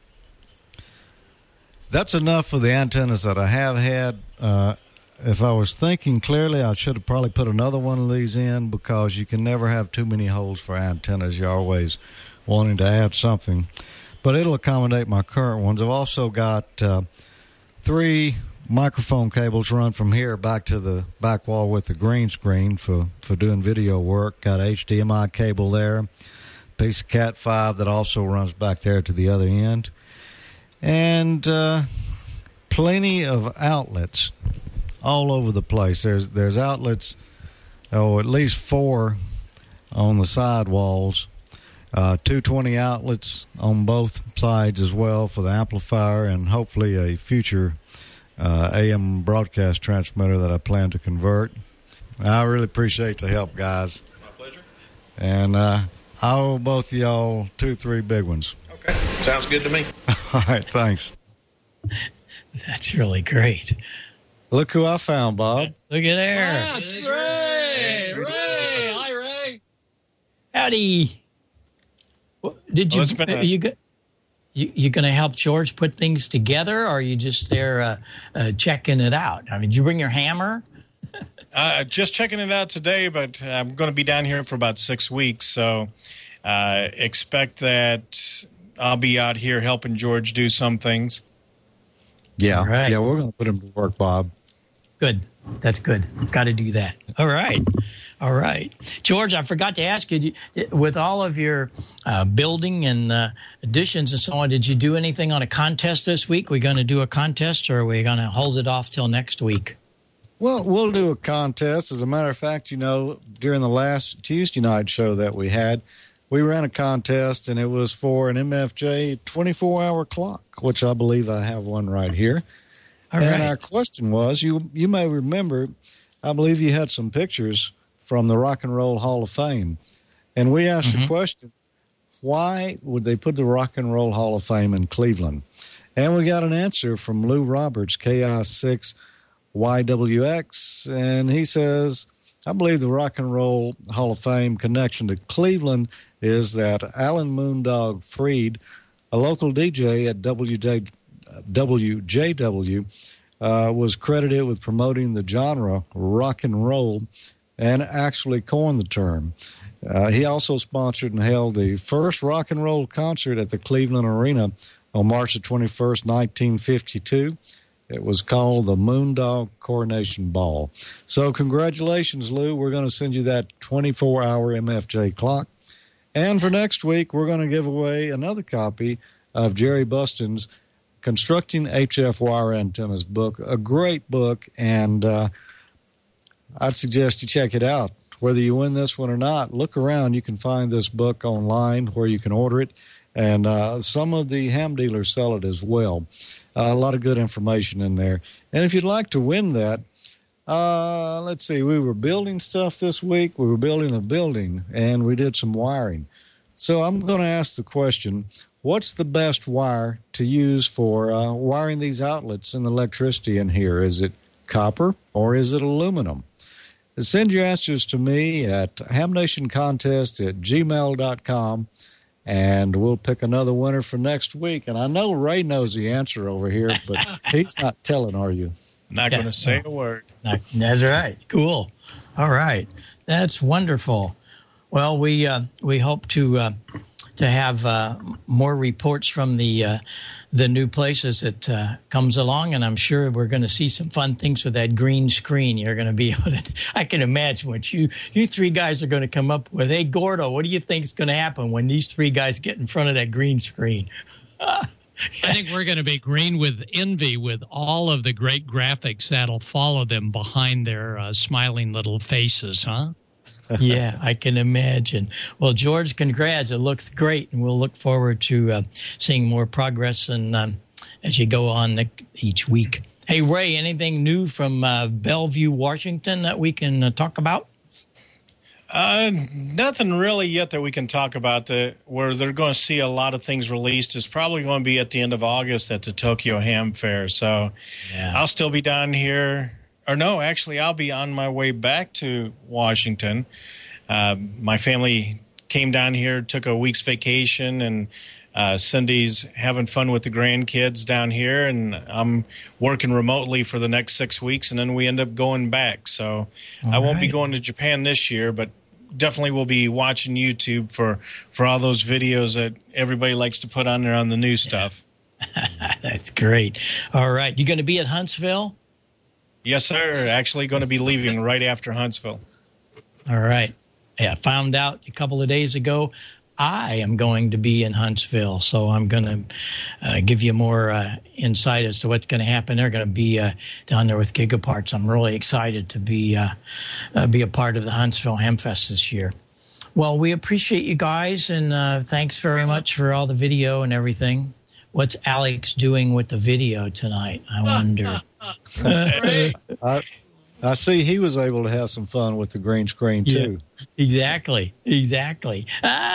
That's enough for the antennas that I have had. If I was thinking clearly, I should have probably put another one of these in, because you can never have too many holes for antennas. You're always wanting to add something. But it'll accommodate my current ones. I've also got 3 microphone cables run from here back to the back wall with the green screen for doing video work. Got an HDMI cable there. Piece of Cat 5 that also runs back there to the other end. And plenty of outlets all over the place. There's outlets, at least 4 on the side walls. 220 outlets on both sides as well for the amplifier, and hopefully a future AM broadcast transmitter that I plan to convert. I really appreciate the help, guys. My pleasure. And I owe both of y'all 2-3 big ones. Okay, sounds good to me. All right, thanks. That's really great. Look who I found, Bob. Look at there. That's Ray. Ray. Hi, Ray. Howdy. Did you? You going to help George put things together, or are you just there checking it out? I mean, did you bring your hammer? Just checking it out today, but I'm going to be down here for about 6 weeks, so expect that I'll be out here helping George do some things. Yeah, right. Yeah, we're going to put him to work, Bob. Good. That's good. Got to do that. All right. All right. George, I forgot to ask you, with all of your building and additions and so on, did you do anything on a contest this week? We going to do a contest, or are we going to hold it off till next week? Well, we'll do a contest. As a matter of fact, you know, during the last Tuesday night show that we had, we ran a contest, and it was for an MFJ 24-hour clock, which I believe I have one right here. All and right. our question was, you may remember, I believe you had some pictures from the Rock and Roll Hall of Fame. And we asked the question, why would they put the Rock and Roll Hall of Fame in Cleveland? And we got an answer from Lou Roberts, KI6YWX, and he says, I believe the Rock and Roll Hall of Fame connection to Cleveland is that Alan Moondog Freed, a local DJ at WJW, was credited with promoting the genre rock and roll and actually coined the term. He also sponsored and held the first rock and roll concert at the Cleveland Arena on March the 21st, 1952. It was called the Moondog Coronation Ball. So congratulations, Lou. We're going to send you that 24-hour MFJ clock. And for next week, we're going to give away another copy of Jerry Buston's Constructing HF Wire Antennas book, a great book, and I'd suggest you check it out. Whether you win this one or not, look around. You can find this book online where you can order it, and some of the ham dealers sell it as well. A lot of good information in there. And if you'd like to win that, let's see, we were building stuff this week. We were building a building, and we did some wiring. So I'm going to ask the question, what's the best wire to use for wiring these outlets and electricity in here? Is it copper or is it aluminum? Send your answers to me at hamnationcontest@gmail.com, and we'll pick another winner for next week. And I know Ray knows the answer over here, but he's not telling, are you? Not going to say a word. That's right. Cool. All right. That's wonderful. Well, we hope to have more reports from the new places that comes along, and I'm sure we're going to see some fun things with that green screen. You're going to be able to. I can imagine what you three guys are going to come up with. Hey, Gordo, what do you think is going to happen when these three guys get in front of that green screen? I think we're going to be green with envy with all of the great graphics that'll follow them behind their smiling little faces, huh? Yeah, I can imagine. Well, George, congrats. It looks great, and we'll look forward to seeing more progress and as you go on each week. Hey, Ray, anything new from Bellevue, Washington that we can talk about? Nothing really yet that we can talk about. Where they're going to see a lot of things released is probably going to be at the end of August at the Tokyo Ham Fair. So I'll still be down here. Or no, actually, I'll be on my way back to Washington. My family came down here, took a week's vacation, and Cindy's having fun with the grandkids down here, and I'm working remotely for the next 6 weeks, and then we end up going back. So I won't be going to Japan this year, but definitely will be watching YouTube for all those videos that everybody likes to put on there on the new stuff. That's great. All right. You going to be at Huntsville? Yes, sir. Actually going to be leaving right after Huntsville. All right. Yeah, I found out a couple of days ago I am going to be in Huntsville, so I'm going to give you more insight as to what's going to happen. They're going to be down there with Gigaparts. I'm really excited to be a part of the Huntsville Hamfest this year. Well, we appreciate you guys, and thanks very much for all the video and everything. What's Alex doing with the video tonight, I wonder? I see he was able to have some fun with the green screen, too. Yeah, exactly.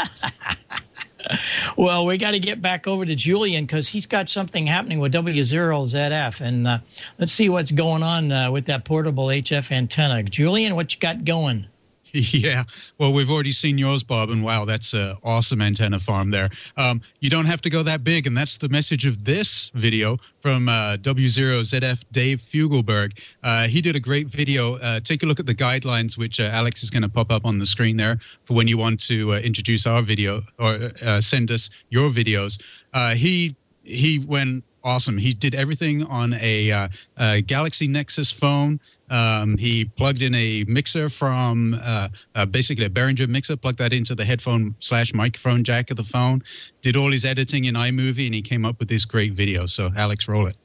Well, we got to get back over to Julian because he's got something happening with W0ZF. And let's see what's going on with that portable HF antenna. Julian, what you got going? Yeah, well, we've already seen yours, Bob, and wow, that's an awesome antenna farm there. You don't have to go that big, and that's the message of this video from W0ZF Dave Fugelberg. He did a great video. Take a look at the guidelines, which Alex is going to pop up on the screen there for when you want to introduce our video or send us your videos. He went awesome. He did everything on a Galaxy Nexus phone. He plugged in a mixer from basically a Behringer mixer, plugged that into the headphone/microphone jack of the phone, did all his editing in iMovie, and he came up with this great video. So, Alex, roll it.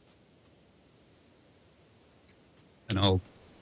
And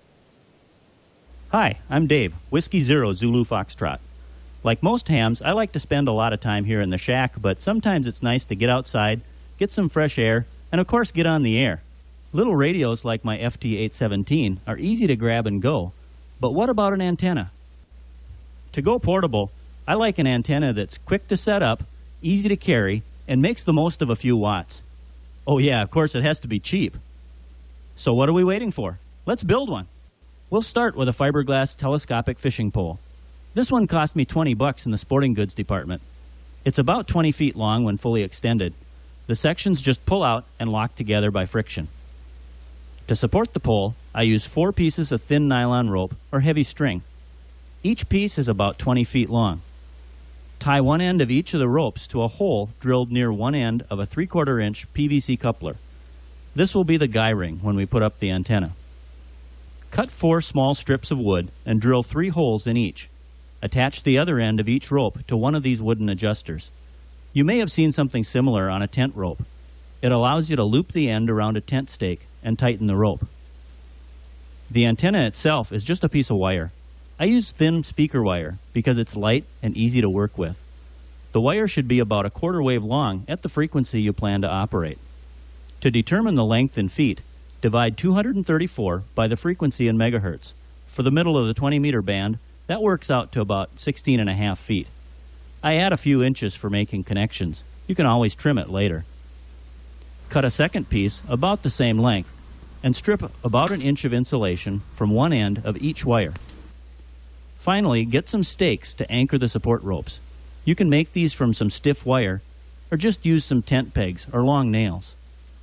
Hi, I'm Dave, Whiskey Zero Zulu Foxtrot. Like most hams, I like to spend a lot of time here in the shack, but sometimes it's nice to get outside, get some fresh air, and of course get on the air. Little radios like my FT817 are easy to grab and go, but what about an antenna? To go portable, I like an antenna that's quick to set up, easy to carry, and makes the most of a few watts. Oh yeah, of course it has to be cheap. So what are we waiting for? Let's build one. We'll start with a fiberglass telescopic fishing pole. This one cost me $20 in the sporting goods department. It's about 20 feet long when fully extended. The sections just pull out and lock together by friction. To support the pole, I use 4 pieces of thin nylon rope or heavy string. Each piece is about 20 feet long. Tie one end of each of the ropes to a hole drilled near one end of a 3/4 inch PVC coupler. This will be the guy ring when we put up the antenna. Cut 4 small strips of wood and drill 3 holes in each. Attach the other end of each rope to one of these wooden adjusters. You may have seen something similar on a tent rope. It allows you to loop the end around a tent stake and tighten the rope. The antenna itself is just a piece of wire. I use thin speaker wire because it's light and easy to work with. The wire should be about 1/4 wave long at the frequency you plan to operate. To determine the length in feet, divide 234 by the frequency in megahertz. For the middle of the 20-meter band, that works out to about 16.5 feet. I add a few inches for making connections. You can always trim it later. Cut a second piece about the same length and strip about 1 inch of insulation from one end of each wire. Finally, get some stakes to anchor the support ropes. You can make these from some stiff wire or just use some tent pegs or long nails.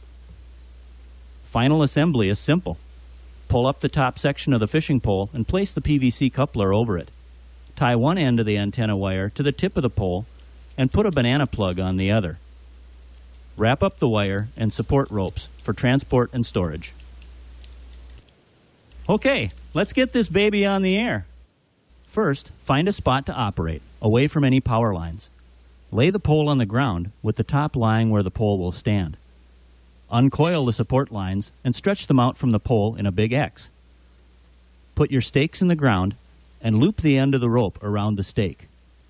Final assembly is simple. Pull up the top section of the fishing pole and place the PVC coupler over it. Tie one end of the antenna wire to the tip of the pole and put a banana plug on the other. Wrap up the wire and support ropes for transport and storage. Okay, let's get this baby on the air. First, find a spot to operate, away from any power lines. Lay the pole on the ground with the top lying where the pole will stand. Uncoil the support lines and stretch them out from the pole in a big X. Put your stakes in the ground and loop the end of the rope around the stake.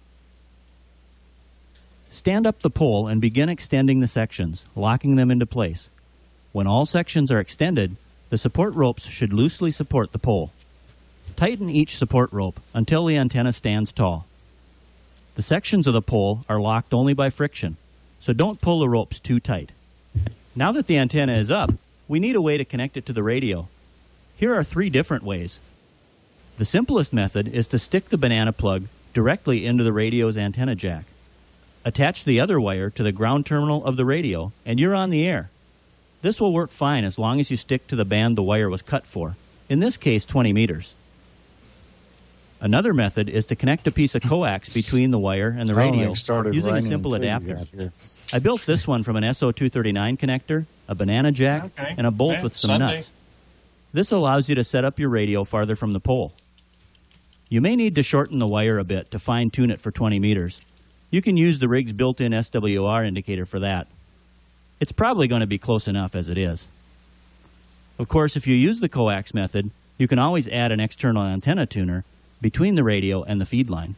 Stand up the pole and begin extending the sections, locking them into place. When all sections are extended, the support ropes should loosely support the pole. Tighten each support rope until the antenna stands tall. The sections of the pole are locked only by friction, so don't pull the ropes too tight. Now that the antenna is up, we need a way to connect it to the radio. Here are 3 different ways. The simplest method is to stick the banana plug directly into the radio's antenna jack. Attach the other wire to the ground terminal of the radio, and you're on the air. This will work fine as long as you stick to the band the wire was cut for, in this case 20 meters. Another method is to connect a piece of coax between the wire and the radio using a simple adapter. I built this one from an SO239 connector, a banana jack, and a bolt with some nuts. This allows you to set up your radio farther from the pole. You may need to shorten the wire a bit to fine-tune it for 20 meters. You can use the rig's built-in SWR indicator for that. It's probably going to be close enough as it is. Of course, if you use the coax method, you can always add an external antenna tuner between the radio and the feed line.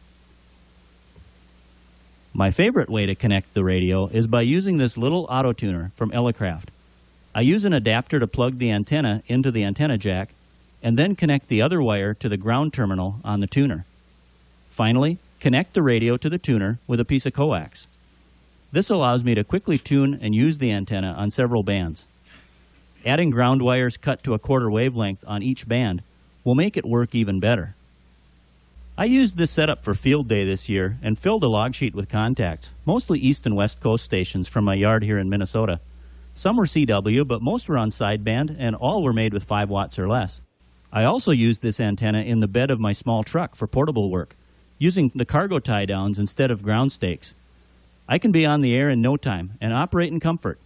My favorite way to connect the radio is by using this little auto tuner from Elecraft. I use an adapter to plug the antenna into the antenna jack and then connect the other wire to the ground terminal on the tuner. Finally, connect the radio to the tuner with a piece of coax. This allows me to quickly tune and use the antenna on several bands. Adding ground wires cut to a quarter wavelength on each band will make it work even better. I used this setup for field day this year and filled a log sheet with contacts, mostly east and west coast stations from my yard here in Minnesota. Some were CW, but most were on sideband, and all were made with 5 watts or less. I also used this antenna in the bed of my small truck for portable work, using the cargo tie-downs instead of ground stakes. I can be on the air in no time and operate in comfort.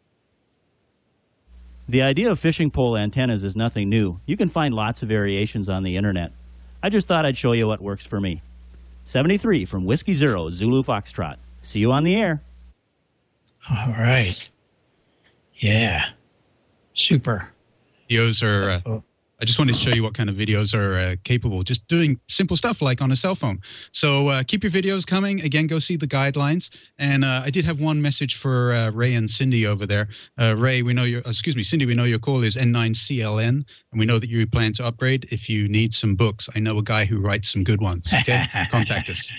The idea of fishing pole antennas is nothing new. You can find lots of variations on the internet. I just thought I'd show you what works for me. 73 from Whiskey Zero, Zulu Foxtrot. See you on the air. All right. Yeah. Super. Videos are... I just wanted to show you what kind of videos are capable, just doing simple stuff like on a cell phone. So keep your videos coming. Again, go see the guidelines. And I did have one message for Ray and Cindy over there. Ray, we know Cindy, we know your call is N9CLN, and we know that you plan to upgrade. If you need some books, I know a guy who writes some good ones. Okay, contact us.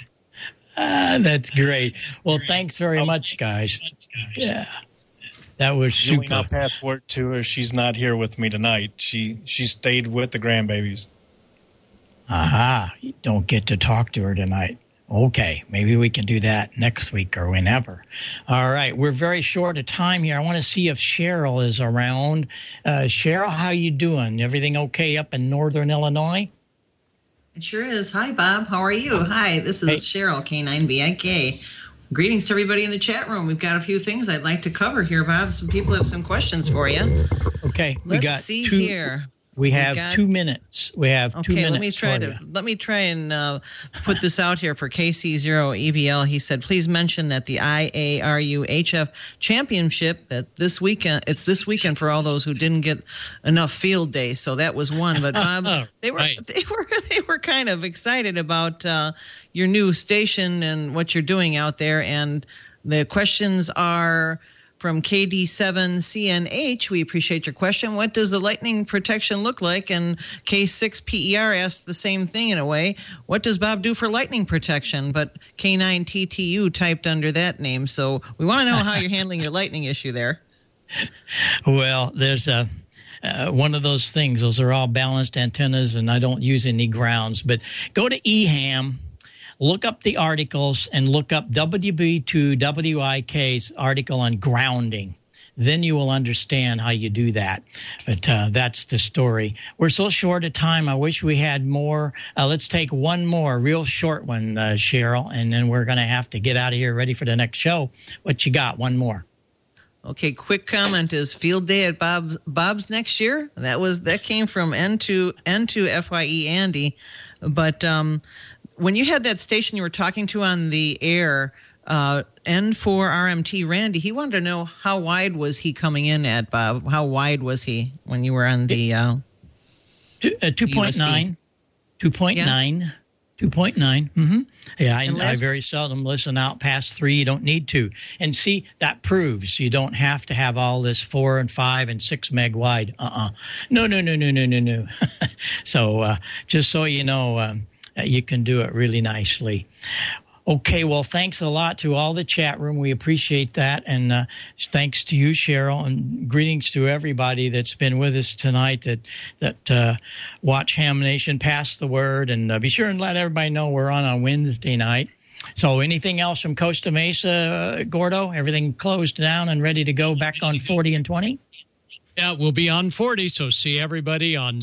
That's great. Well, thanks very much, guys. Yeah. That was super. Really not password to her. She's not here with me tonight. She stayed with the grandbabies. Aha. You don't get to talk to her tonight. Okay. Maybe we can do that next week or whenever. All right. We're very short of time here. I want to see if Cheryl is around. Cheryl, how you doing? Everything okay up in northern Illinois? It sure is. Hi, Bob. How are you? Hi, this is Cheryl, K9BIK. Greetings to everybody in the chat room. We've got a few things I'd like to cover here, Bob. Some people have some questions for you. Okay. Let's see here. We have 2 minutes. We have 2 minutes. Let me try and put this out here for KC0EBL. He said, please mention that the IARU HF Championship that this weekend. It's this weekend for all those who didn't get enough field day. So that was one. But Bob, they were kind of excited about your new station and what you're doing out there. And the questions are. From KD7CNH, we appreciate your question. What does the lightning protection look like? And K6PER asks the same thing in a way. What does Bob do for lightning protection? But K9TTU typed under that name. So we want to know how you're handling your lightning issue there. Well, there's one of those things. Those are all balanced antennas, and I don't use any grounds. But go to EHAM. Look up the articles and look up WB2WIK's article on grounding. Then you will understand how you do that. But that's the story. We're so short of time. I wish we had more. Let's take one more, real short one, Cheryl, and then we're going to have to get out of here ready for the next show. What you got? One more. Okay, quick comment is field day at Bob's next year. That came from N2FYE Andy. But when you had that station you were talking to on the air, N4RMT Randy, he wanted to know how wide was he coming in at, Bob? How wide was he when you were on the 2.9? 2.9. 2.9. Mm-hmm. Yeah, I very seldom listen out past 3. You don't need to. And see, that proves you don't have to have all this 4 and 5 and 6 meg wide. No. So just so you know, you can do it really nicely. Okay, well, thanks a lot to all the chat room. We appreciate that. And thanks to you, Cheryl, and greetings to everybody that's been with us tonight that watch Ham Nation. Pass the word, and be sure and let everybody know we're on Wednesday night. So anything else from Costa Mesa, Gordo? Everything closed down and ready to go back on 40 and 20? Yeah, we'll be on 40, so see everybody on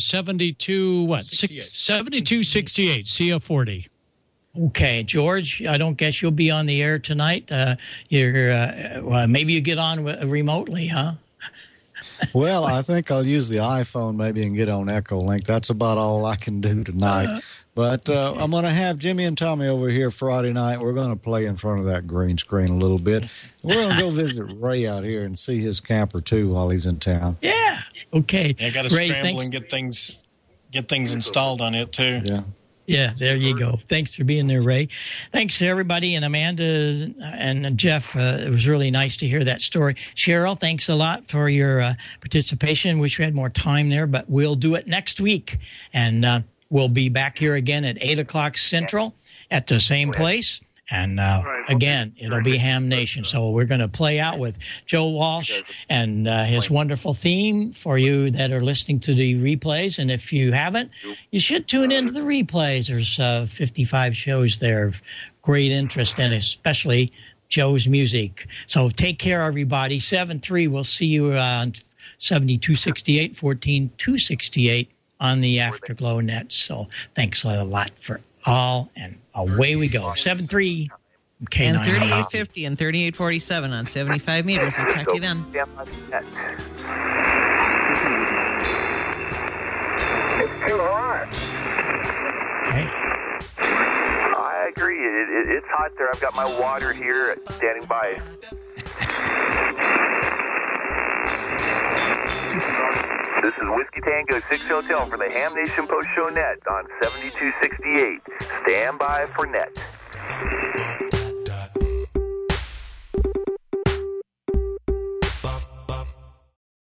7268. See you 40. Okay, George, I don't guess you'll be on the air tonight. Maybe you get on remotely, huh? Well, I think I'll use the iPhone maybe and get on Echolink. That's about all I can do tonight. But I'm going to have Jimmy and Tommy over here Friday night. We're going to play in front of that green screen a little bit. We're going to go visit Ray out here and see his camper, too, while he's in town. Yeah, okay. I got to scramble and get things installed on it, too. Yeah, there you go. Thanks for being there, Ray. Thanks to everybody, and Amanda and Jeff. It was really nice to hear that story. Cheryl, thanks a lot for your participation. Wish we had more time there, but we'll do it next week. And we'll be back here again at 8 o'clock Central at the same place. And again, it'll be Ham Nation. So we're going to play out with Joe Walsh and his wonderful theme for you that are listening to the replays. And if you haven't, you should tune into the replays. There's 55 shows there of great interest, and especially Joe's music. So take care, everybody. 7-3, we'll see you on 7268, 14268 on the Afterglow net. So thanks a lot for all, and away we go. 7-3 K9. And 3850 and 3847 on 75 meters. We'll talk to you then. It's too hot. I agree. It's hot there. I've got my water here standing by. This is Whiskey Tango 6 Hotel for the Ham Nation Post Show Net on 7268. Stand by for net.